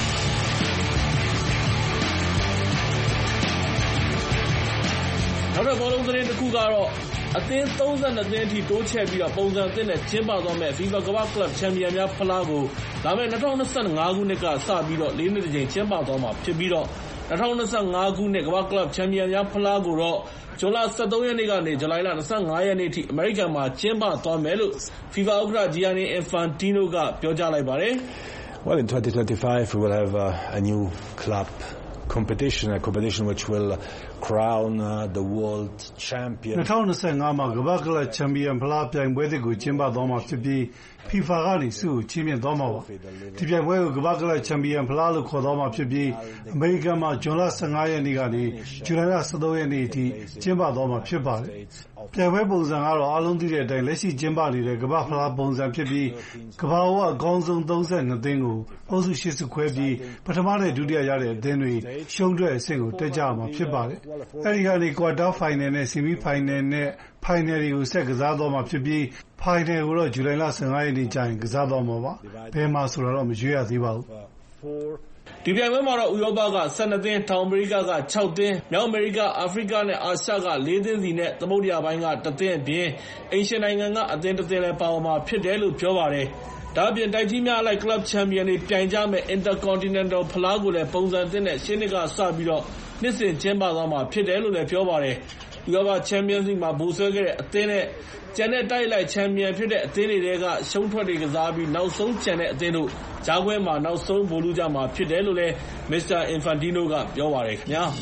[SPEAKER 5] နောက်ထပ်ဘောလုံးသတင်းတစ်ခုကတော့အသင်း 32 သင်းအထိတိုးချဲ့ပြီးတော့ပုံစံအသစ်နဲ့ကျင်းပသွားမယ့် FIFA ကမ္ဘာ့ကလပ်ချန်ပီယံများဖလားကိုလာမယ့် 2025 ခုနှစ်ကစပြီးတော့ 4 နှစ်တစ်ကြိမ်ကျင်းပသွားမှာဖြစ်ပြီးတော့2025 ခုနှစ်ကမ္ဘာ့ကလပ်ချန်ပီယံများဖလားကိုတော့ဇွန်လ 13 ရက်နေ့ကနေဇူလိုင်လ 25 ရက်နေ့အထိအမေရိကန်မှာကျင်းပသွားမယ်လို့ FIFA ဥက္ကဋ္ဌ Gianni Infantino ကပြောကြားလိုက်ပါတယ်။
[SPEAKER 7] Well, in 2025 we will have a new club competition, a competition which will crown the world champion.
[SPEAKER 20] 2025 မှာကမ္ဘာ့ကလပ်ချန်ပီယံဖလားပြိုင်ပွဲတွေကိုကျင်းပသွားမှာဖြစ်ပြီး FIFA ကနေဆုကိုချီးမြှင့်သွားမှာပါ။ဒီပြိုင်ပွဲကိုကမ္ဘာ့ကလပ်ချန်ပီယံဖလားလို့ခေါ်သွားမှာဖြစ်ပြီးအမေရိကန်မှာဇွန်လ 15 ရက်နေ့ကနေဇူလိုင်လ 13 ရက်နေ့အထိကျင်းပသွားမှာဖြစ်ပါတယ်။ပြိုင်ပွဲပုံစံကတော့အားလုံးသိတဲ့အတိုင်းလက်ရှိကျင်းပနေတဲ့ကမ္ဘာ့ဖလားပုံစံဖြစ်ပြီးကမ္ဘာ့အကောင်းဆုံး 32 သင်းကိုအုပ်စု 8 စုခွဲပြီးပထမနဲ့ဒုတိယရတဲ့အသင်းတွေရှုံးထွက်အဆင့်ကိုတက်ကြမှာဖြစ်ပါတယ်။အဲဒီကနေကွာတာဖိုင်နယ်နဲ့ဆီမီဖိုင်နယ်နဲ့ဖိုင်နယ်တွေကိုဆက်ကစားသွားမှာဖြစ်ပြီးဖိုင်နယ်ကိုတော့ဇူလိုင်လ 15 ရက်နေ့ကျရင်ကစားသွားမှာပါ။ဘယ်မှာဆိုတာတော့မရွေးရသေးပါဘူး
[SPEAKER 5] ။ဒီပြိုင်ပွဲမှာတော့ဥရောပက12 သင်း၊တောင်အမေရိကက6 သင်း၊မြောက်အမေရိက၊အာဖရိကနဲ့အာရှက4 သင်းစီနဲ့သမုဒ္ဒရာပိုင်းက1 သင်းအပြင်အိမ်ရှင်နိုင်ငံကအသင်း1 သင်းလည်းပါဝင်မှာဖြစ်တယ်လို့ပြောပါတယ်။ဒါ့အပြင်တိုက်ကြီးများအလိုက်ကလပ်ချန်ပီယံတွေပြိုင်ကြမယ့် Intercontinental ဖလားကိုလည်းပုံစံသစ်နဲ့ရှင်းနှစ်ကစပြီးတော့နှစ်စဉ်ကျင်းပသွားမှာဖြစ်တယ်လို့လည်းပြောပါတယ်။ဥရောပချန်ပီယံလိမှာဗိုလ်စွဲခဲ့တဲ့အသင်းနဲ့ကျန်တဲ့တိုက်လိုက်ချန်ပီယံဖြစ်တဲ့အသင်းတွေကရှုံးထွက်တွေကစားပြီးနောက်ဆုံးကျန်တဲ့အသင်းတို့ကြားပွဲမှာနောက်ဆုံးဗိုလ်လုကြမှာဖြစ်တယ်လို့လည်း Mr. Infantino ကပြောပါတယ်ခင်ဗျာ။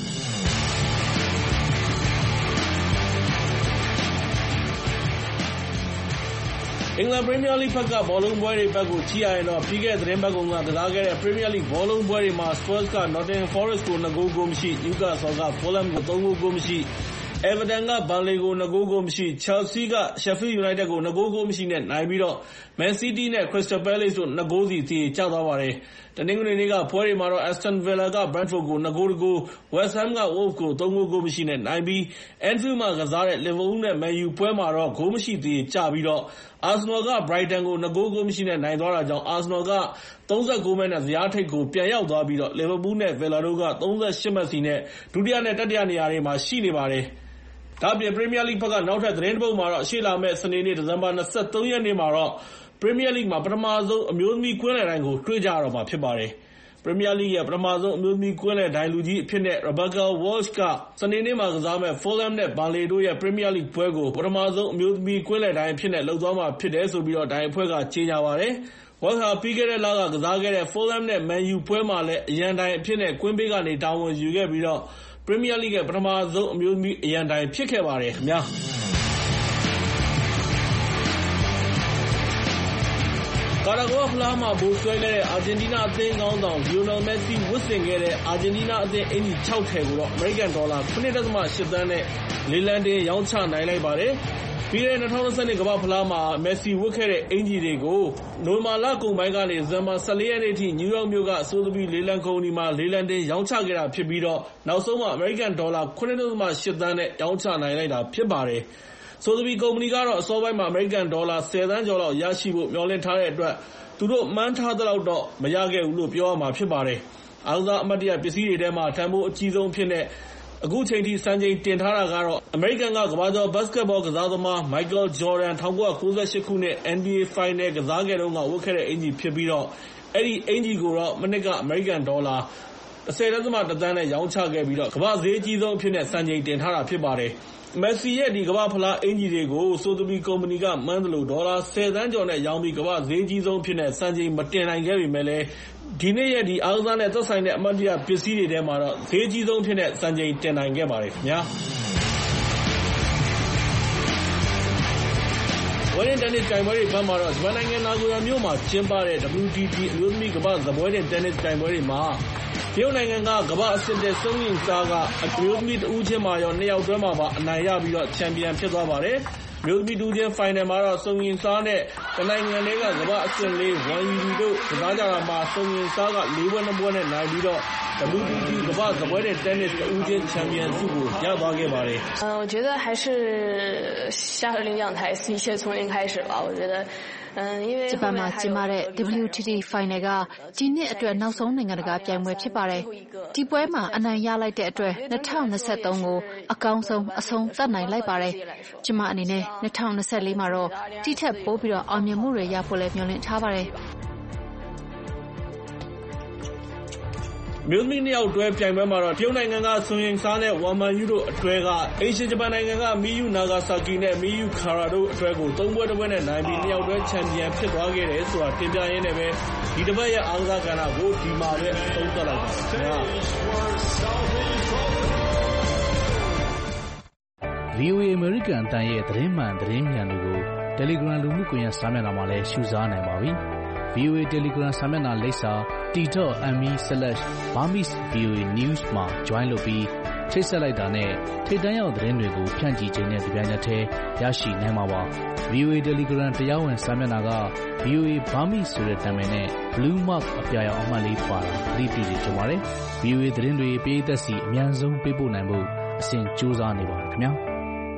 [SPEAKER 5] အင်္ဂလန်ပရီးမီးယားလိဂ်ဘက်ကဘောလုံးပွဲတွေဘက်ကိုကြည့်ရရင်တော့ပြီးခဲ့တဲ့သတင်းပတ်ကုန်ကကစားခဲ့တဲ့ပရီးမီးယားလိဂ်ဘောလုံးပွဲတွေမှာ Spurs က Nottingham Forest ကို 2 ဂိုး ဂိုးမရှိ Newcastle က Fulham ကို 3 ဂိုး ဂိုးမရှိEverton က Burnley ကို 2 ဂိုး ဂိုးမရှိ Chelsea က Sheffield United ကို 2 ဂိုး ဂိုးမရှိနဲ့နိုင်ပြီးတော့ Man City နဲ့ Crystal Palace တို့ 2 ဂိုးစီသရေကျသွားပါတယ်။တနင်္ဂနွေနေ့ကပွဲတွေမှာတော့ Aston Villa က Brentford ကို 2 ဂိုး 1 ဂိုး West Ham က Wolves ကို 3 ဂိုး ဂိုးမရှိနဲ့နိုင်ပြီး Anfield မှာကစားတဲ့ Liverpool နဲ့ Man U ပွဲမှာတော့ဂိုးမရှိသရေကျပြီးတော့ Arsenal က Brighton ကို 2 ဂိုး ဂိုးမရှိနဲ့နိုင်သွားတာကြောင့် Arsenal က 39 မှတ်နဲ့ဇယားထိပ်ကိုပြန်ရောက်သွားပြီးတော့ Liverpool နဲ့ Villa တို့က 38 မှတ်စီနဲ့ဒုတိယနဲ့တတိယနေရာတွေမှာရှိနေပါတယ်။ဒါ့အပြင်ပရီးမီးယားလိဂ်ဘက်ကနောက်ထပ်သတင်းတစ်ပုဒ်မှာတော့ရှေ့လာမယ့်စနေနေ့ဒီဇင်ဘာ 23 ရက်နေ့မှာတော့ပရီးမီးယားလိဂ်မှာပထမဆုံးအမျိုးသမီးကွင်းလယ်ဒိုင်ကိုတွေ့ကြရတော့မှာဖြစ်ပါတယ်။ပရီးမီးယားလိဂ်ရဲ့ပထမဆုံးအမျိုးသမီးကွင်းလယ်ဒိုင်လူကြီးအဖြစ်နဲ့ Rebecca Walsh ကစနေနေ့မှာကစားမယ့် Fulham နဲ့ Burnley တို့ရဲ့ပရီးမီးယားလိဂ်ပွဲကိုပထမဆုံးအမျိုးသမီးကွင်းလယ်ဒိုင်အဖြစ်နဲ့လုပ်သွားမှာဖြစ်တယ်ဆိုပြီးတော့ဒိုင်အဖွဲ့ကကြေညာပါတယ်။ Walsh ဟာပြီးခဲ့တဲ့လကကစားခဲ့တဲ့ Fulham နဲ့ Man U ပွဲမှာလည်းအရန်ဒိုင်အဖြစ်နဲ့ကွင်းဘေးကနေတာဝန်ယူခဲ့ပြီးတော့ပရီးမီးယားလိဂ်ရဲ့ပထမဆုံးအမျိုးသမီးအရန်ဒိုင်ဖြစ်ခဲ့ပါတယ်ခင်ဗျာ။ကာတာကမ္ဘာ့ဖလားမှာဗိုလ်စွဲခဲ့တဲ့အာဂျင်တီးနားအသင်းခေါင်းဆောင်လီယိုနယ်မက်ဆီဝတ်ဆင်ခဲ့တဲ့အာဂျင်တီးနားအသင်းအင်ဂျီ6ထည်ကိုတော့အမေရိကန်ဒေါ်လာ 9.8 သန်းနဲ့လေလံတင်ရောင်းချနိုင်လိုက်ပါတယ်။ပြီးခဲ့တဲ့2020ကမ္ဘာ့ဖလားမှာမက်ဆီဝတ်ခဲ့တဲ့အင်ဂျီတွေကိုနိုဝင်ဘာလကုန်ပိုင်းကနေဒီဇင်ဘာ14ရက်နေ့အထိနယူးယောက်မြို့ကဆိုသဘီလေလံကုမ္ပဏီမှာလေလံတင်ရောင်းချခဲ့တာဖြစ်ပြီးတော့နောက်ဆုံးမှာအမေရိကန်ဒေါ်လာ 9.8 သန်းနဲ့ရောင်းချနိုင်လိုက်တာဖြစ်ပါတယ်။ဆိုသဘီကုမ္ပဏီကတော့အစောပိုင်းမှာအမေရိကန်ဒေါ်လာ10 သန်းကျော်လောက်ရရှိဖို့မျှော်လင့်ထားတဲ့အတွက်သူတို့မှန်းထားသလောက်တော့မရခဲ့ဘူးလို့ပြောရမှာဖြစ်ပါတယ်။အားကစားအမှတ်တရပစ္စည်းတွေထဲမှာတန်ဖိုးအကြီးဆုံးဖြစ်တဲ့အခုချိန်ထိစံချိန်တင်ထားတာကတော့အမေရိကန်ကကမ္ဘာကျော်ဘတ်စကတ်ဘောကစားသမားမိုက်ကယ်ဂျော်ဒန်1998ခုနှစ် NBA Final ကစားခဲ့တုန်းကဝတ်ခဲ့တဲ့အင်ဂျီဖြစ်ပြီးတော့အဲ့ဒီအင်ဂျီကိုတော့မနှစ်ကအမေရိကန်ဒေါ်လာ 10.1 သန်းနဲ့ရောင်းချခဲ့ပြီးတော့ကမ္ဘာဈေးအကြီးဆုံးအဖြစ်နဲ့စံချိန်တင်ထားတာဖြစ်ပါတယ်။မက်ဆီရဲ့ဒီကမ္ဘာဖလားအင်ဂျီတွေကိုဆိုသဘီကုမ္ပဏီကမှန်းသလိုဒေါ်လာ10 သန်းကျော်နဲ့ရောင်းပြီးကမ္ဘာဈေးကြီးဆုံးဖြစ်တဲ့စံချိန်မတင်နိုင်ခဲ့ပေမဲ့လည်းဒီနေ့ရဲ့ဒီအားကစားနဲ့သက်ဆိုင်တဲ့အမှတ်တရပစ္စည်းတွေထဲမှာတော့ဈေးကြီးဆုံးဖြစ်တဲ့စံချိန်တင်နိုင်ခဲ့ပါတယ်ခင်ဗျာ။ဝိုင်းတင်းနစ်တိုင်ပွဲတွေဘက်မှာတော့ဂျပန်နိုင်ငံနာဂိုယာမြို့မှာကျင်းပတဲ့ WTT အမျိုးသမီးကမ္ဘာဇပွဲတင်တင်းနစ်တိုင်ပွဲတွေမှာတရုတ်နိုင်ငံကကမ္ဘာအဆင့်တက်ဆုံးရင်စားကအမျိုးသမီးတဦးချင်းမှာရော2ယောက်တွဲမှာပါအနိုင်ရပြီးတော့ချန်ပီယံဖြစ်သွားပါတယ်။မျိုးသမီးတူချင်းဖိုင်နယ်မှာတော့စုံရင်စားနဲ့တနိုင်ငံလေးကကမ္ဘာအဆင့်လေးဝမ်ယူရီတို့ကစားကြတာမှာစုံရင်စားက4 ပွဲ2ပွဲနဲ့နိုင်ပြီးတော့ WTT ကမ္ဘာဇပွဲတင်တင်းနစ်တဦးချင်းချန်ပီယံဆုကိုရသွားခဲ့ပါတယ်
[SPEAKER 8] 我觉得还是下河领奖台一切从零开始吧我觉得
[SPEAKER 18] ဂျပန်မှာကျင်းပတဲ့ WTT Final ကဒီနှစ်အတွက်နောက်ဆုံးနိုင်ငံတကာပြိုင်ပွဲဖြစ်ပါတယ်။ဒီပွဲမှာအနိုင်ရလိုက်တဲ့အတွက်2023ကိုအကောင်းဆုံးအဆုံးသတ်နိုင်လိုက်ပါတယ်။ကျမအနေနဲ့2024မှာတော့တိထက်ပိုပြီးတော့အောင်မြင်မှုတွေရဖို့လည်းမျှော်လင့်ထားပါတယ်။
[SPEAKER 5] မျိုးသမီး2ယောက်တွဲပြိုင်ပွဲမှာတော့တရုတ်နိုင်ငံကဆွန်ရင်စားနဲ့ဝမ်မန်ယူတို့အတွဲကအိမ်ရှင်ဂျပန်နိုင်ငံကမီယူနာဂါဆာကီနဲ့မီယူခါရာတို့အတွဲကို3ပွဲ1ပွဲနဲ့နိုင်ပြီး2ယောက်တွဲချန်ပီယံဖြစ်သွားခဲ့တယ်ဆိုတာတင်ပြရင်းနဲ့ပဲဒီတစ်ပတ်ရဲ့အားကစားကဏ္ဍကိုဒီမှာပဲသုံးသပ်လိုက်ပါခင်ဗျာ
[SPEAKER 3] VOA အမေရိကန်အတန်ရဲ့သတင်းမှန်သတင်းမြန်တွေကို Telegram လူမှုကွန်ရက်စာမျက်နှာမှာလည်းရှုစားနိုင်ပါပြီ။ VOA Telegram စာမျက်နှာလိပ်စာ t.me/Burmese VOA News မှာ join လုပ်ပြီးချိတ်ဆက်လိုက်တာနဲ့ထိပ်တန်းရောက်သတင်းတွေကိုဖြန့်ချီခြင်းနဲ့ဒီပိုင်းနဲ့ရရှိနိုင်မှာပါ။ VOA Telegram တရားဝင်စာမျက်နှာက VOA Burmese ဆိုတဲ့နာမည်နဲ့ Blue Mark အပြာရောင်အမှတ်လေးပါတာသတိပြုစီကြပါမယ်။ VOA သတင်းတွေပရိသတ်စီအများဆုံးပေးပို့နိုင်ဖို့အစဉ်ကြိုးစားနေပါတယ်ခင်ဗျာ။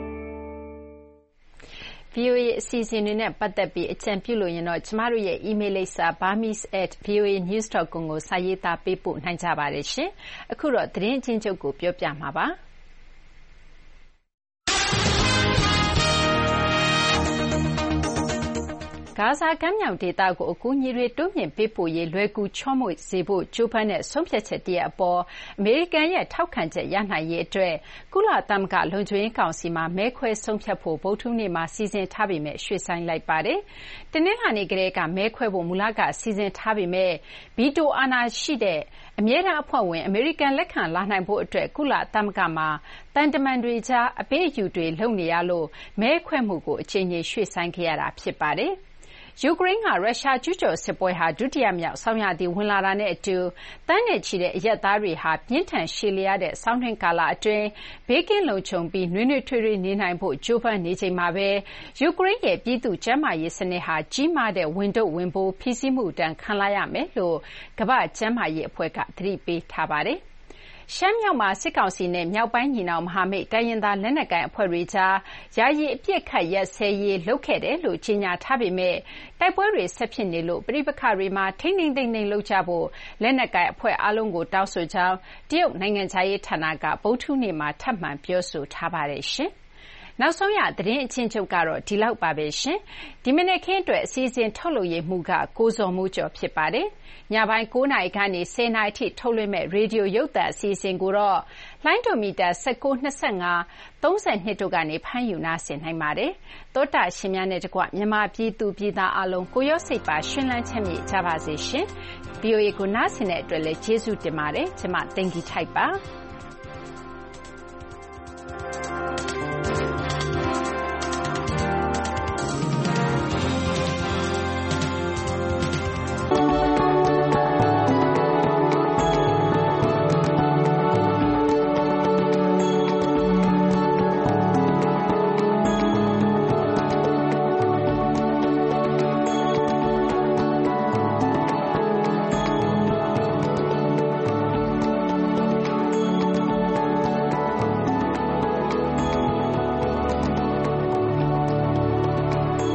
[SPEAKER 2] VOA အစီအစဉ်တွေနဲ့ပတ်သက်ပြီးအကြံပြုလို့ရင်တော့ကျမတို့ရဲ့ email လိပ်စာ burmese@voanews.com ကိုစာရေးသားပေးပို့နိုင်ကြပါတယ်ရှင်။အခုတော့သတင်းအချင်းချုပ်ကိုပြောပြမှာပါ။ဂါဇာကမ်းမြောင်ဒေသကိုအကူအညီတွေတိုးမြှင့်ပေးပို့ရေးလွယ်ကူချောမွေ့စေဖို့ကြိုးပမ်းတဲ့ဆုံးဖြတ်ချက်တရပ်အပေါ်အမေရိကန်ရဲ့ထောက်ခံချက်ရနိုင်ရေးအတွက်ကုလသမဂ္ဂလုံခြုံရေးကောင်စီမှာမဲခွဲဆုံးဖြတ်ဖို့ဗုဒ္ဓဟူးနေ့မှာစီစဉ်ထားပေမဲ့ရွှေ့ဆိုင်းလိုက်ပါတယ်။တနင်္လာနေ့ကတည်းကမဲခွဲဖို့မူလကစီစဉ်ထားပေမဲ့ဗီတိုအာဏာရှိတဲ့အမြဲတမ်းအဖွဲ့ဝင်အမေရိကန်လက်ခံလာနိုင်ဖို့အတွက်ကုလသမဂ္ဂမှာတန်တမန်တွေကြားအပေးအယူတွေလုပ်နေရလို့မဲခွဲမှုကိုအချိန်ကြီးရွှေ့ဆိုင်းခဲ့ရတာဖြစ်ပါတယ်။ယူကရိန်းကရုရှားကျူးကျော်စစ်ပွဲဟာဒုတိယမြောက်ဆောင်းရာသီဝင်လာတာနဲ့အတူသန်းနဲ့ချီတဲ့အရပ်သားတွေဟာပြင်းထန်ရှည်လျားတဲ့ဆောင်းတွင်းကာလအတွင်းဘေးကင်းလုံခြုံပြီးနွေးနွေးထွေးထွေးနေနိုင်ဖို့ကြိုးပမ်းနေချိန်မှာပဲယူကရိန်းရဲ့ပြည်သူ့ကျန်းမာရေးစနစ်ဟာကြီးမားတဲ့ဝန်ထုပ်ဝန်ပိုးဖိစီးမှုဒဏ်ခံလာရမယ်လို့ကမ္ဘာ့ကျန်းမာရေးအဖွဲ့ကသတိပေးထားပါတယ်။ရှမ်းမြောက်မှာစစ်ကောင်စီနဲ့မြောက်ပိုင်းညီနောင်မဟာမိတ်တိုင်းရင်းသားလက်နက်ကိုင်အဖွဲ့တွေကြားယာယီအပစ်အခတ်ရပ်စဲရေးလုပ်ခဲ့တယ်လို့ကြေညာထားပေမဲ့တိုက်ပွဲတွေဆက်ဖြစ်နေလို့ပဋိပက္ခတွေမှာထိန်းသိမ်းသိမ်းသိမ်းလုပ်ကြဖို့လက်နက်ကိုင်အဖွဲ့အားလုံးကိုတောင်းဆိုကြောင်းတရုတ်နိုင်ငံခြားရေးဌာနကဗုဒ္ဓဟူးနေ့မှာထပ်မံပြောဆိုထားပါတယ်ရှင်။နောက်ဆုံးရသတင်းအချင်းချုပ်ကတော့ဒီလောက်ပါပဲရှင်။ဒီမနေ့ခင်းအတွက်အစီအစဉ်ထုတ်လုပ်ရေးမှူးကကိုဇော်မိုးကျော်ဖြစ်ပါတယ်။ညပိုင်း9:00နာရီကနေ10:00နာရီထိထုတ်လွှင့်မဲ့ရေဒီယိုရုပ်သံအစီအစဉ်ကိုတော့လိုင်းဒိုမီတာ19, 25, 32တို့ကနေဖမ်းယူနားဆင်နိုင်ပါတယ်။သောတာရှင်များနဲ့တကွမြန်မာပြည်သူပြည်သားအလုံးကိုရောစိတ်ပါရှင်လန်းချမ်းမြေ့ကြပါစေရှင်။ VOA ကိုနားဆင်တဲ့အတွက်လည်းကျေးဇူးတင်ပါတယ်။ကျွန်မတင်ကြီးထိုက်ပါ။